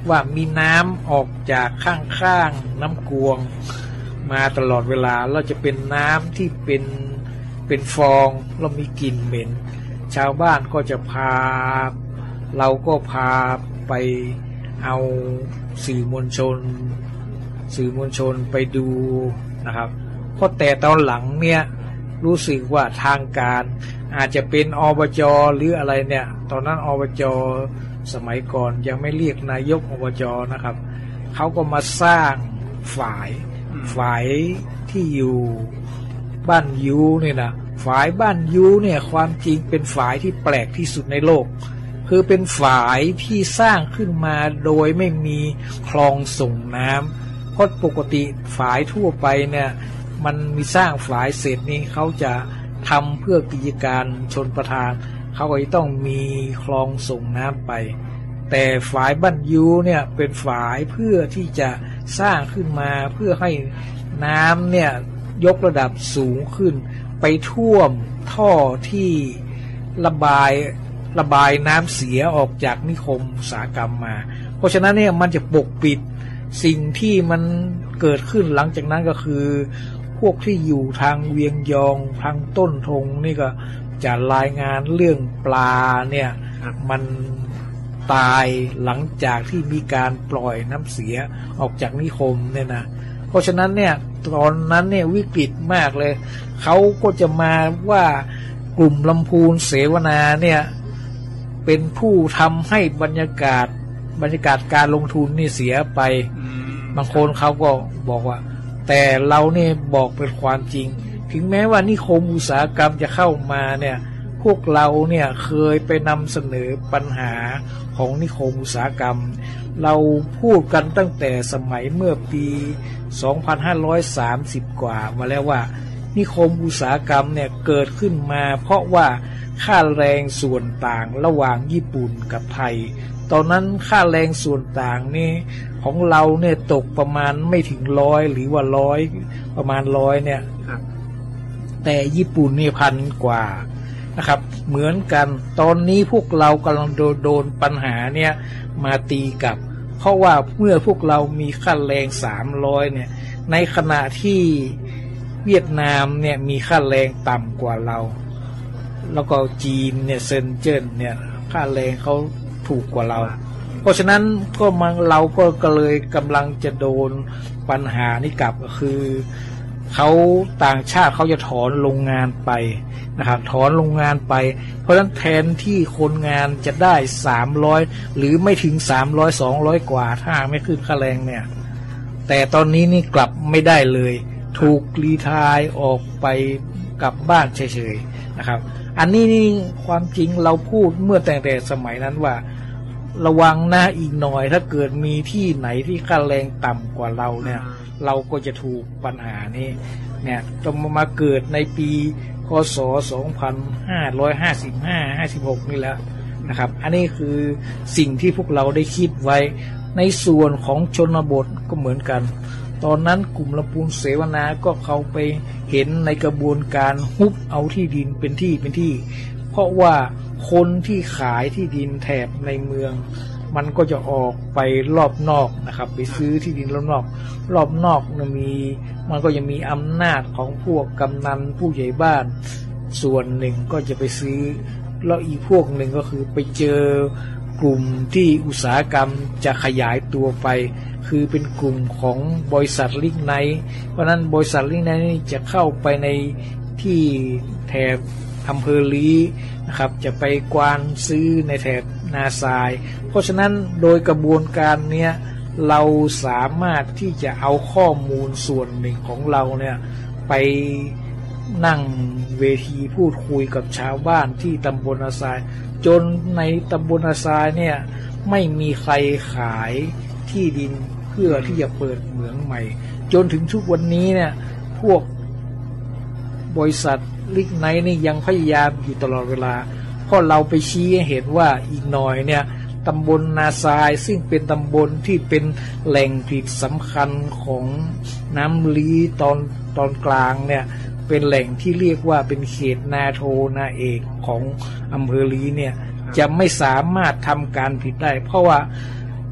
ว่ามีน้ำออกจากข้างๆน้ำกวงมาตลอดเวลาเราจะเป็นน้ำที่เป็นฟองแล้วมีกลิ่นเหม็นชาวบ้านก็จะพาเราก็พาไปเอาสื่อมวลชนไปดูนะครับเพราะแต่ตอนหลังเนี่ยรู้สึกว่าทางการอาจจะเป็นอบจ.หรืออะไรเนี่ยตอนนั้นอบจ.สมัยก่อนยังไม่เรียกนายกอบจ.นะครับเขาก็มาสร้างฝ่ายที่อยู่บ้านยูเนี่ยนะฝ่ายบ้านยูเนี่ยความจริงเป็นฝ่ายที่แปลกที่สุดในโลกคือเป็นฝ่ายที่สร้างขึ้นมาโดยไม่มีคลองส่งน้ำเพราะปกติฝ่ายทั่วไปเนี่ยมันมีสร้างฝ่ายเสร็จนี่เขาจะทำเพื่อกิจการชนประทานเขาก็ต้องมีคลองส่งน้ำไปแต่ฝ่ายบ้านยูเนี่ยเป็นฝ่ายเพื่อที่จะสร้างขึ้นมาเพื่อให้น้ำเนี่ยยกระดับสูงขึ้นไปท่วมท่อที่ระบายน้ำเสียออกจากนิคมอุตสาหกรรมมาเพราะฉะนั้นเนี่ยมันจะปกปิดสิ่งที่มันเกิดขึ้นหลังจากนั้นก็คือพวกที่อยู่ทางเวียงยองทางต้นทงนี่ก็จะรายงานเรื่องปลาเนี่ยมันตายหลังจากที่มีการปล่อยน้ำเสียออกจากนิคมเนี่ยนะเพราะฉะนั้นเนี่ยตอนนั้นเนี่ยวิกฤตมากเลยเขาก็จะมาว่ากลุ่มลำพูนเสวนาเนี่ยเป็นผู้ทำให้บรรยากาศการลงทุนนี่เสียไปบางคนเขาก็บอกว่าแต่เราเนี่ยบอกเป็นความจริงถึงแม้ว่านิคมอุตสาหกรรมจะเข้ามาเนี่ยพวกเราเนี่ยเคยไปนำเสนอปัญหาของนิคมอุตสาหกรรมเราพูดกันตั้งแต่สมัยเมื่อปี 2530 กว่ามาแล้วว่านิคมอุตสาหกรรมเนี่ยเกิดขึ้นมาเพราะว่าค่าแรงส่วนต่างระหว่างญี่ปุ่นกับไทยตอนนั้นค่าแรงส่วนต่างนี่ของเราเนี่ยตกประมาณไม่ถึง100หรือว่า100ประมาณ100เนี่ยแต่ญี่ปุ่นนี่1,000 กว่านะครับเหมือนกันตอนนี้พวกเรากำลังโดนปัญหาเนี่ยมาตีกับเพราะว่าเมื่อพวกเรามีค่าแรง300เนี่ยในขณะที่เวียดนามเนี่ยมีค่าแรงต่ำกว่าเราแล้วก็จีนเนี่ยเซินเจิ้นเนี่ยค่าแรงเขาถูกกว่าเราเพราะฉะนั้นก็เราก็เลยกำลังจะโดนปัญหานี้กลับก็คือเขาต่างชาติเขาจะถอนโรงงานไปนะครับถอนโรงงานไปเพราะฉะนั้นแทนที่คนงานจะได้300หรือไม่ถึง300 200กว่าถ้าไม่ขึ้นค่าแรงเนี่ยแต่ตอนนี้นี่กลับไม่ได้เลยถูกรีไทร์ออกไปกลับบ้านเฉยๆนะครับอันนี้นี่ความจริงเราพูดเมื่อแต่สมัยนั้นว่าระวังหน้าอีกหน่อยถ้าเกิดมีที่ไหนที่ค่าแรงต่ำกว่าเราเนี่ยเราก็จะถูกปัญหานี้เนี่ยต้องมาเกิดในปีคศ2555-56นี่แล้วนะครับอันนี้คือสิ่งที่พวกเราได้คิดไว้ในส่วนของชนบทก็เหมือนกันตอนนั้นกลุ่มลำพูนเสวนาก็เขาไปเห็นในกระบวนการฮุบเอาที่ดินเป็นที่เพราะว่าคนที่ขายที่ดินแถบในเมืองมันก็จะออกไปรอบนอกนะครับไปซื้อที่ดินรอบนอกมันก็ยังมีอำนาจของพวกกำนันผู้ใหญ่บ้านส่วนหนึ่งก็จะไปซื้อแล้วอีกพวกหนึ่งก็คือไปเจอกลุ่มที่อุตสาหกรรมจะขยายตัวไปคือเป็นกลุ่มของบริษัทลิกไนท์เพราะนั้นบริษัทลิกไนท์นี่จะเข้าไปในที่แถบอำเภอลีนะครับจะไปกวานซื้อในแถบนาทรายเพราะฉะนั้นโดยกระบวนการเนี้ยเราสามารถที่จะเอาข้อมูลส่วนหนึ่งของเราเนี่ยไปนั่งเวทีพูดคุยกับชาวบ้านที่ตำบลนาทรายจนในตำบลนาทรายเนี่ยไม่มีใครขายที่ดินเพื่อที่จะเปิดเหมืองใหม่จนถึงทุกวันนี้เนี่ยพวกบริษัทลิกไนท์นี่ยังพยายามอยู่ตลอดเวลาเพราะเราไปชี้ให้เห็นว่าอีกหน่อยเนี่ยตำบลนาทรายซึ่งเป็นตำบลที่เป็นแหล่งผลิตสำคัญของน้ำลีตอนกลางเนี่ยเป็นแหล่งที่เรียกว่าเป็นเขตนาโทนาเอกของอำเภอลีเนี่ยจะไม่สามารถทำการผลิตได้เพราะว่า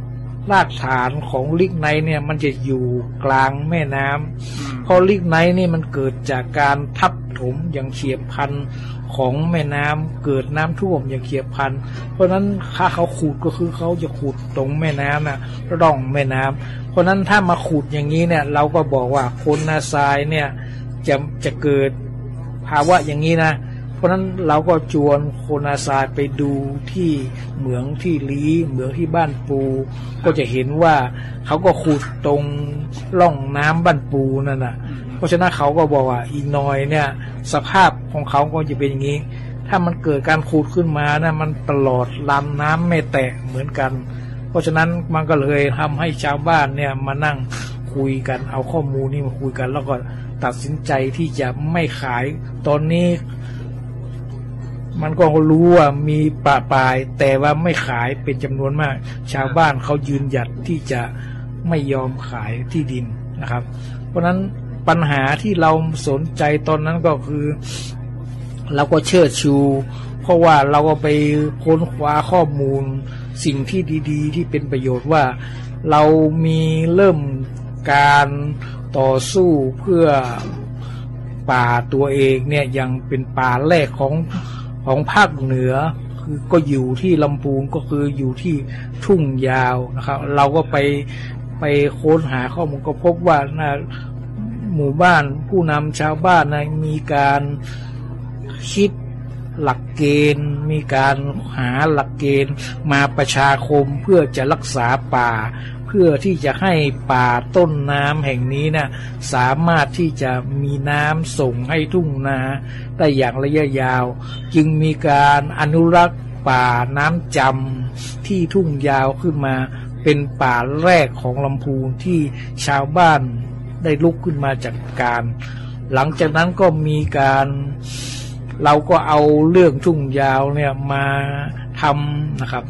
รากฐานของลิกไนท์เนี่ยมันจะอยู่กลางแม่น้ำเพราะลิกไนท์นี่มันเกิดจากการทับถมอย่างเฉียบพลันของแม่น้ำเกิดน้ำท่วมอย่างเฉียบพลันเพราะนั้นถ้าเขาขุดก็คือเขาจะขุดตรงแม่น้ำนะร่องแม่น้ำเพราะนั้นถ้ามาขุดอย่างนี้เนี่ยเราก็บอกว่าโคลนนาทรายเนี่ยจะเกิดภาวะอย่างนี้นะเพราะนั้นเราก็ชวนโคลนนาทรายไปดูที่เหมืองที่ลี้เหมืองที่บ้านปูก็จะเห็นว่าเขาก็ขุดตรงร่องน้ำบ้านปูนั่นน่ะเพราะฉะนั้นเขาก็บอกว่าอีกหน่อยเนี่ยสภาพของเขาก็จะเป็นอย่างนี้ถ้ามันเกิดการขุดขึ้นมานะมันตลอดลำน้ำไม่แตกเหมือนกันเพราะฉะนั้นมันก็เลยทำให้ชาวบ้านเนี่ยมานั่งคุยกันเอาข้อมูลนี้มาคุยกันแล้วก็ตัดสินใจที่จะไม่ขายตอนนี้มันก็รู้ว่ามีป่าปลายแต่ว่าไม่ขายเป็นจำนวนมากชาวบ้านเขายืนหยัดที่จะไม่ยอมขายที่ดินนะครับเพราะฉะนั้นปัญหาที่เราสนใจตอนนั้นก็คือเราก็เชิดชูเพราะว่าเราก็ไปค้นคว้าข้อมูลสิ่งที่ดีๆที่เป็นประโยชน์ว่าเรามีเริ่มการต่อสู้เพื่อป่าตัวเองเนี่ยยังเป็นป่าแรกของภาคเหนือคือก็อยู่ที่ลำพูนก็คืออยู่ที่ทุ่งยาวนะครับเราก็ไปค้นหาข้อมูลก็พบว่าหมู่บ้านผู้นำชาวบ้านนะมีการคิดหลักเกณฑ์มีการหาหลักเกณฑ์มาประชาคมเพื่อจะรักษาป่าเพื่อที่จะให้ป่าต้นน้ำแห่งนี้นะสามารถที่จะมีน้ำส่งให้ทุ่งนาได้อย่างระยะยาวจึงมีการอนุรักษ์ป่าน้ำจำที่ทุ่งยาวขึ้นมาเป็นป่าแรกของลำพูนที่ชาวบ้านได้ลุกขึ้นมาจัดการหลังจากนั้นก็มีการเราก็เอาเรื่องทุ่งยาวเนี่ยมาทำนะครับ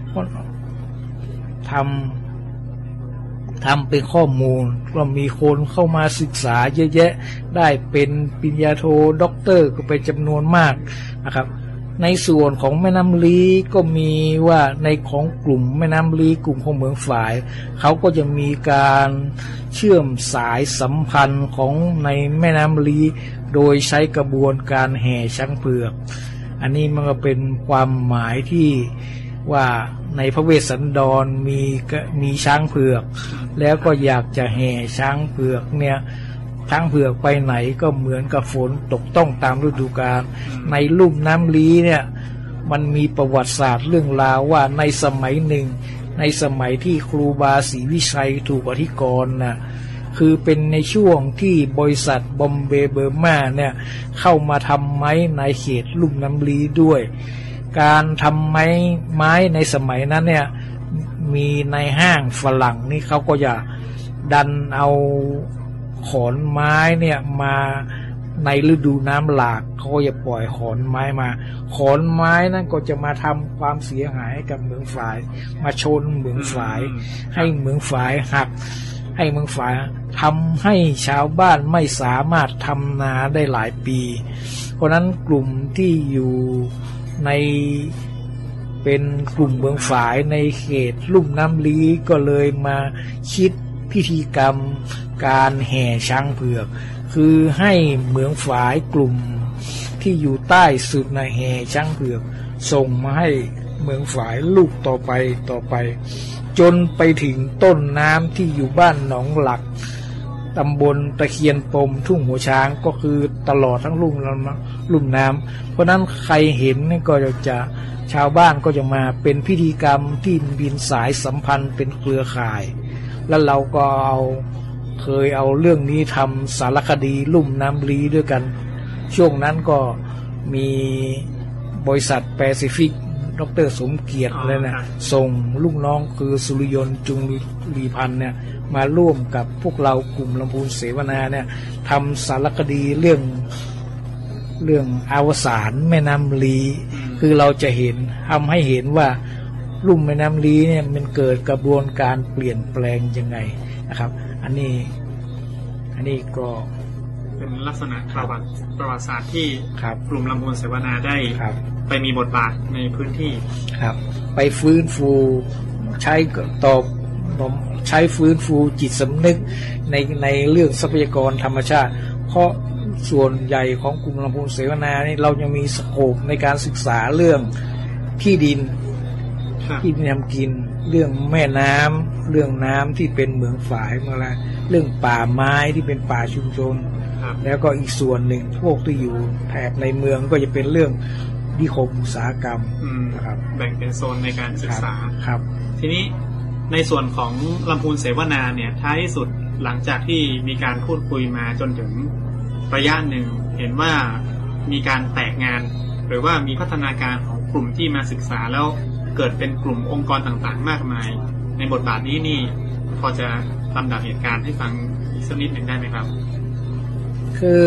ทำเป็นข้อมูลก็มีคนเข้ามาศึกษาเยอะแยะได้เป็นปริญญาโทด็อกเตอร์ก็เป็นจำนวนมากนะครับในส่วนของแม่น้ำลี้ก็มีว่าในของกลุ่มแม่น้ำลี้กลุ่มของเหมืองฝายเขาก็จะมีการเชื่อมสายสัมพันธ์ของในแม่น้ำลี้โดยใช้กระบวนการแห่ช้างเผือกอันนี้มันก็เป็นความหมายที่ว่าในพระเวสสันดรมีช้างเผือกแล้วก็อยากจะแห่ช้างเผือกเนี่ยช้างเผือกไปไหนก็เหมือนกับฝนตกต้องตามฤดูกาลในลุ่มน้ำลี้เนี่ยมันมีประวัติศาสตร์เรื่องราวว่าในสมัยหนึ่งในสมัยที่ครูบาศรีวิชัยถูกอธิกรณ์นะคือเป็นในช่วงที่บริษัทบอมเบย์เบอร์มาเนี่ยเข้ามาทำไม้ในเขตลุ่มน้ำลี้ด้วยการทำไม้ในสมัยนั้นเนี่ยมีในห้างฝรั่งนี่เขาก็จะดันเอาขอนไม้เนี่ยมาในฤดูน้ำหลากเขาก็จะปล่อยขอนไม้มาขอนไม้นั้นก็จะมาทำความเสียหายให้กับเหมืองฝายมาชนเหมืองฝายให้เหมืองฝายหักให้เหมืองฝายทำให้ชาวบ้านไม่สามารถทำนาได้หลายปีเพราะนั้นกลุ่มที่อยู่ในเป็นกลุ่มเมืองฝายในเขตลุ่มน้ำลี้ก็เลยมาคิดพิธีกรรมการแห่ช้างเผือกคือให้เมืองฝายกลุ่มที่อยู่ใต้สุดในแห่ช้างเผือกส่งมาให้เมืองฝายลูกต่อไปจนไปถึงต้นน้ำที่อยู่บ้านหนองหลักตำบลตะเคียนปมทุ่งหัวช้างก็คือตลอดทั้งลุ่มน้ำเพราะนั้นใครเห็นนี่ก็จะชาวบ้านก็จะมาเป็นพิธีกรรมที่บินสายสัมพันธ์เป็นเครือข่ายแล้วเราก็เคยเอาเรื่องนี้ทำสารคดีลุ่มน้ำลี้ด้วยกันช่วงนั้นก็มีบริษัทแปซิฟิกดร.สมเกียรติเลยนะส่งลูกน้องคือสุริยนต์จุงลีพันธ์เนี่ยมาร่วมกับพวกเรากลุ่มลำพูนเสวนาเนี่ยทำสารคดีเรื่องอวสานแม่น้ำลี้คือเราจะเห็นทำให้เห็นว่าลุ่มแม่น้ำลี้เนี่ยมันเกิดกระบวนการเปลี่ยนแปลงยังไงนะครับอันนี้ก็เป็นลักษณะประวัติศาสตร์ที่กลุ่มลำพูนเสวนาได้ไปมีบทบาทในพื้นที่ครับไปฟื้นฟูใช้ต่อผมใช้ฟื้นฟูจิตสำนึกในเรื่องทรัพยากรธรรมชาติเพราะส่วนใหญ่ของกลุ่มลำพูนเสวนานี่เรายังมีสโคปในการศึกษาเรื่องที่ดินทำกินเรื่องแม่น้ำเรื่องน้ำที่เป็นเหมืองฝายมาแล้วเรื่องป่าไม้ที่เป็นป่าชุมชนแล้วก็อีกส่วนหนึ่งพวกที่อยู่แถบในเมืองก็จะเป็นเรื่องนิคมอุตสาหกรรมนะครับแบ่งเป็นโซนในการศึกษาครับทีนี้ในส่วนของลำพูนเสวนาเนี่ยท้ายที่สุดหลังจากที่มีการพูดคุยมาจนถึงระยะหนึ่งเห็นว่ามีการแตกงานหรือว่ามีพัฒนาการของกลุ่มที่มาศึกษาแล้วเกิดเป็นกลุ่มองค์กรต่างๆมากมายในบทบาทนี้นี่พอจะลำดับเหตุการณ์ให้ฟังอีกสักนิดหนึ่งได้ไหมครับคือ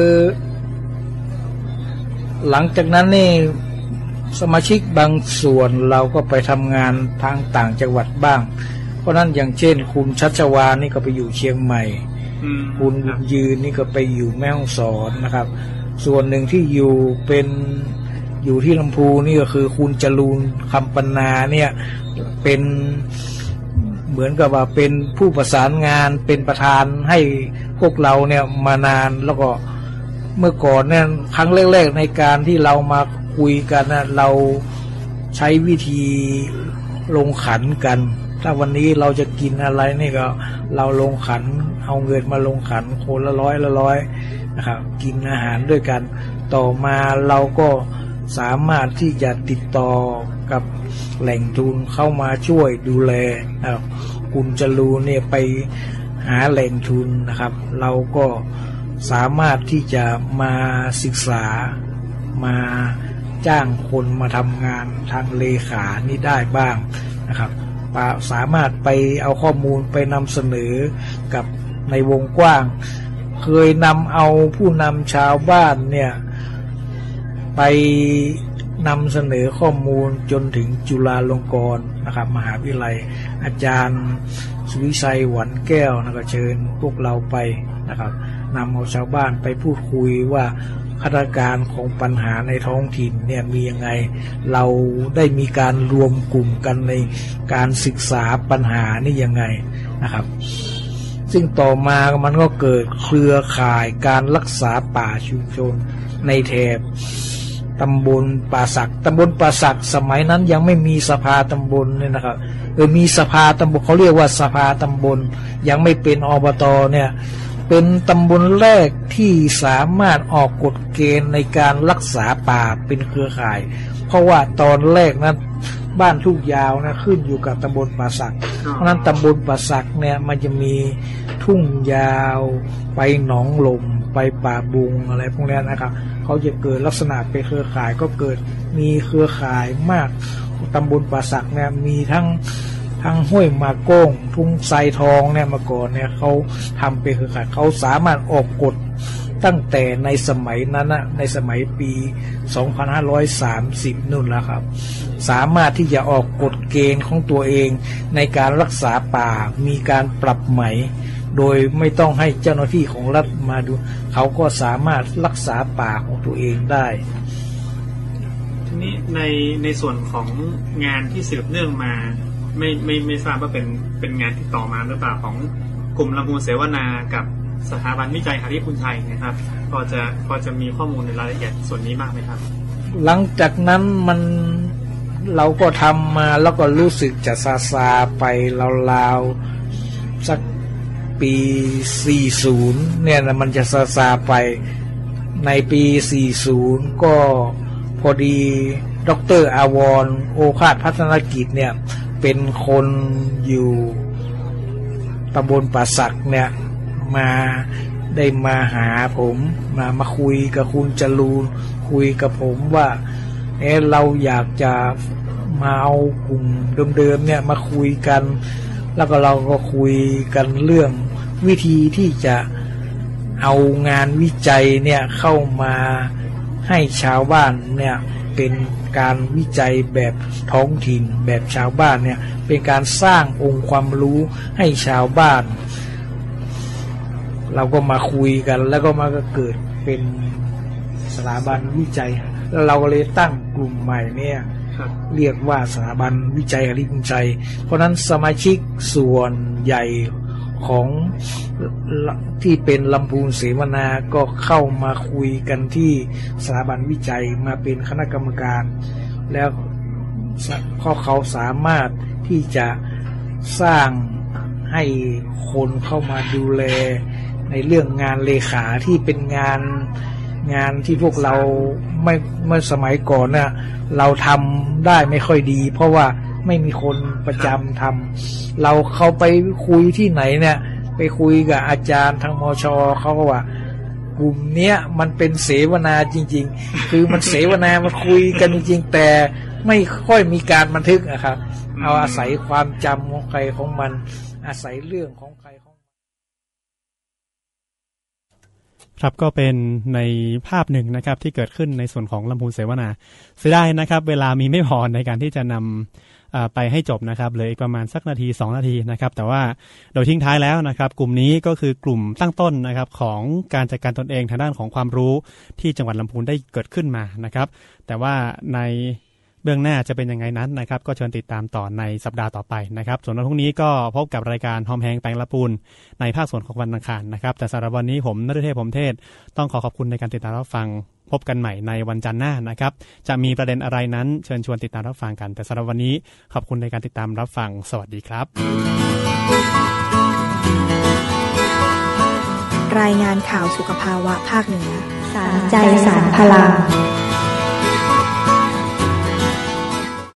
หลังจากนั้นนี่สมาชิกบางส่วนเราก็ไปทำงานทางต่างจังหวัดบ้างเพราะนั้นอย่างเช่นคุณชัชวานี่ก็ไปอยู่เชียงใหม่คุณยืนนี่ก็ไปอยู่แม่ฮ่องสอนนะครับส่วนหนึ่งที่อยู่ที่ลำพูนี่ก็คือคุณจรูนคำปนาเนี่ยเป็นเหมือนกับว่าเป็นผู้ประสานงานเป็นประธานให้พวกเราเนี่ยมานานแล้วก็เมื่อก่อนเนี่ยครั้งแรกๆในการที่เรามาคุยกันนะเราใช้วิธีลงขันกันถ้าวันนี้เราจะกินอะไรนี่ก็เราลงขันเอาเงินมาลงขันคนละร้อยนะครับกินอาหารด้วยกันต่อมาเราก็สามารถที่จะติดต่อกับแหล่งทุนเข้ามาช่วยดูแลคุณจรูนเนี่ยไปหาแหล่งทุนนะครับเราก็สามารถที่จะมาศึกษามาจ้างคนมาทำงานทางเลขานี่ได้บ้างนะครับสามารถไปเอาข้อมูลไปนำเสนอกับในวงกว้างเคยนำเอาผู้นำชาวบ้านเนี่ยไปนำเสนอข้อมูลจนถึงจุฬาลงกรณ์นะครับมหาวิทยาลัยอาจารย์สุวิชัยหวันแก้วนะครับเชิญพวกเราไปนะครับนำเอาชาวบ้านไปพูดคุยว่าพัฒนาการของปัญหาในท้องถิ่นเนี่ยมียังไงเราได้มีการรวมกลุ่มกันในการศึกษาปัญหานี่ยังไงนะครับซึ่งต่อมามันก็เกิดเครือข่ายการรักษาป่าชุมชนในแถบตำบลป่าสักสมัยนั้นยังไม่มีสภาตำบลเนี่ยนะครับมีสภาตำบลเขาเรียกว่าสภาตำบลยังไม่เป็นอบตเนี่ยเป็นตำบลแรกที่สามารถออกกฎเกณฑ์ในการรักษาป่าเป็นเครือข่ายเพราะว่าตอนแรกนั้นบ้านทุ่งยาวนะขึ้นอยู่กับตำบลป่าสักเพราะนั้นตำบลป่าสักเนี่ยมันจะมีทุ่งยาวไปหนองลมไปป่าบุงอะไรพวกนี้นะครับเขาจะเกิดลักษณะเป็นเครือข่ายก็เกิดมีเครือข่ายมากตำบลป่าสักเนี่ยมีทั้งห้วยมาโก้งทุ่งไทรทองเนี่ยมาก่อนเนี่ยเขาทำเป็นเครือข่ายเขาสามารถออกกฎตั้งแต่ในสมัยนั้นนะในสมัยปี 2530 นู่นแล้วครับสามารถที่จะออกกฎเกณฑ์ของตัวเองในการรักษาป่ามีการปรับใหม่โดยไม่ต้องให้เจ้าหน้าที่ของรัฐมาดูเขาก็สามารถรักษาป่าของตัวเองได้ทีนี้ในส่วนของงานที่สืบเนื่องมาไม่ทราบว่าเป็นงานที่ต่อมาหรือเปล่าของกลุ่มลำพูนเสวนากับสถาบันวิจัยหาริพุนชัยนะครับพอจะมีข้อมูลในรายละเอียดส่วนนี้บ้างไหมครับหลังจากนั้นเราก็ทำมาแล้วก็รู้สึกจะซาไปราวๆสักปี40เนี่ยนะมันจะซาไปในปี40ก็พอดีดร.อาวรณ์โอภาสพัฒนกิจเนี่ยเป็นคนอยู่ตำบลป่าสักเนี่ยมาหาผมมาคุยกับคุณจรูนคุยกับผมว่าเราอยากจะมาเอากลุ่มเดิมๆเนี่ยมาคุยกันแล้วก็เราก็คุยกันเรื่องวิธีที่จะเอางานวิจัยเนี่ยเข้ามาให้ชาวบ้านเนี่ยเป็นการวิจัยแบบท้องถิ่นแบบชาวบ้านเนี่ยเป็นการสร้างองค์ความรู้ให้ชาวบ้านเราก็มาคุยกันแล้วก็มาเกิดเป็นสถาบันวิจัยแล้วเราก็เลยตั้งกลุ่มใหม่เนี่ยเรียกว่าสถาบันวิจัยหฤทัยชัยเพราะนั้นสมาชิกส่วนใหญ่ของที่เป็นลำพูนเสวนาก็เข้ามาคุยกันที่สถาบันวิจัยมาเป็นคณะกรรมการแล้วเขาสามารถที่จะสร้างให้คนเข้ามาดูแลในเรื่องงานเลขาที่เป็นงานที่พวกเราไม่เมื่อสมัยก่อนน่ะเราทำได้ไม่ค่อยดีเพราะว่าไม่มีคนประจำทำเราเข้าไปคุยที่ไหนเนี่ยไปคุยกับอาจารย์ทางมช.เขาก็ว่ากลุ่มเนี้ยมันเป็นเสวนาจริงๆคือมันเสวนามันคุยกันจริงๆแต่ไม่ค่อยมีการบันทึกนะครับเอาอาศัยความจำของใครของมันอาศัยเรื่องของใครของครับก็เป็นในภาพหนึ่งนะครับที่เกิดขึ้นในส่วนของลำพูนเสวนาเสียดายนะครับเวลามีไม่พอในการที่จะนำไปให้จบนะครับเหลืออีกประมาณสักนาที2นาทีนะครับแต่ว่าโดยทิ้งท้ายแล้วนะครับกลุ่มนี้ก็คือกลุ่มตั้งต้นนะครับของการจัดการตนเองทางด้านของความรู้ที่จังหวัดลำพูนได้เกิดขึ้นมานะครับแต่ว่าในเบื้องหน้าจะเป็นยังไงนั้นนะครับก็เชิญติดตามต่อในสัปดาห์ต่อไปนะครับส่วนวันพรุ่งนี้ก็พบกับรายการหอมแฮงแปลงละปูนในภาคส่วนของวันอังคารนะครับแต่สำหรับวันนี้ผมนฤเทพ พรหมเทศต้องขอบคุณในการติดตามรับฟังพบกันใหม่ในวันจันทร์หน้านะครับจะมีประเด็นอะไรนั้นเชิญชวนติดตามรับฟังกันแต่สำหรับวันนี้ขอบคุณในการติดตามรับฟังสวัสดีครับรายงานข่าวสุขภาวะภาคเหนือสารใจสารพลัง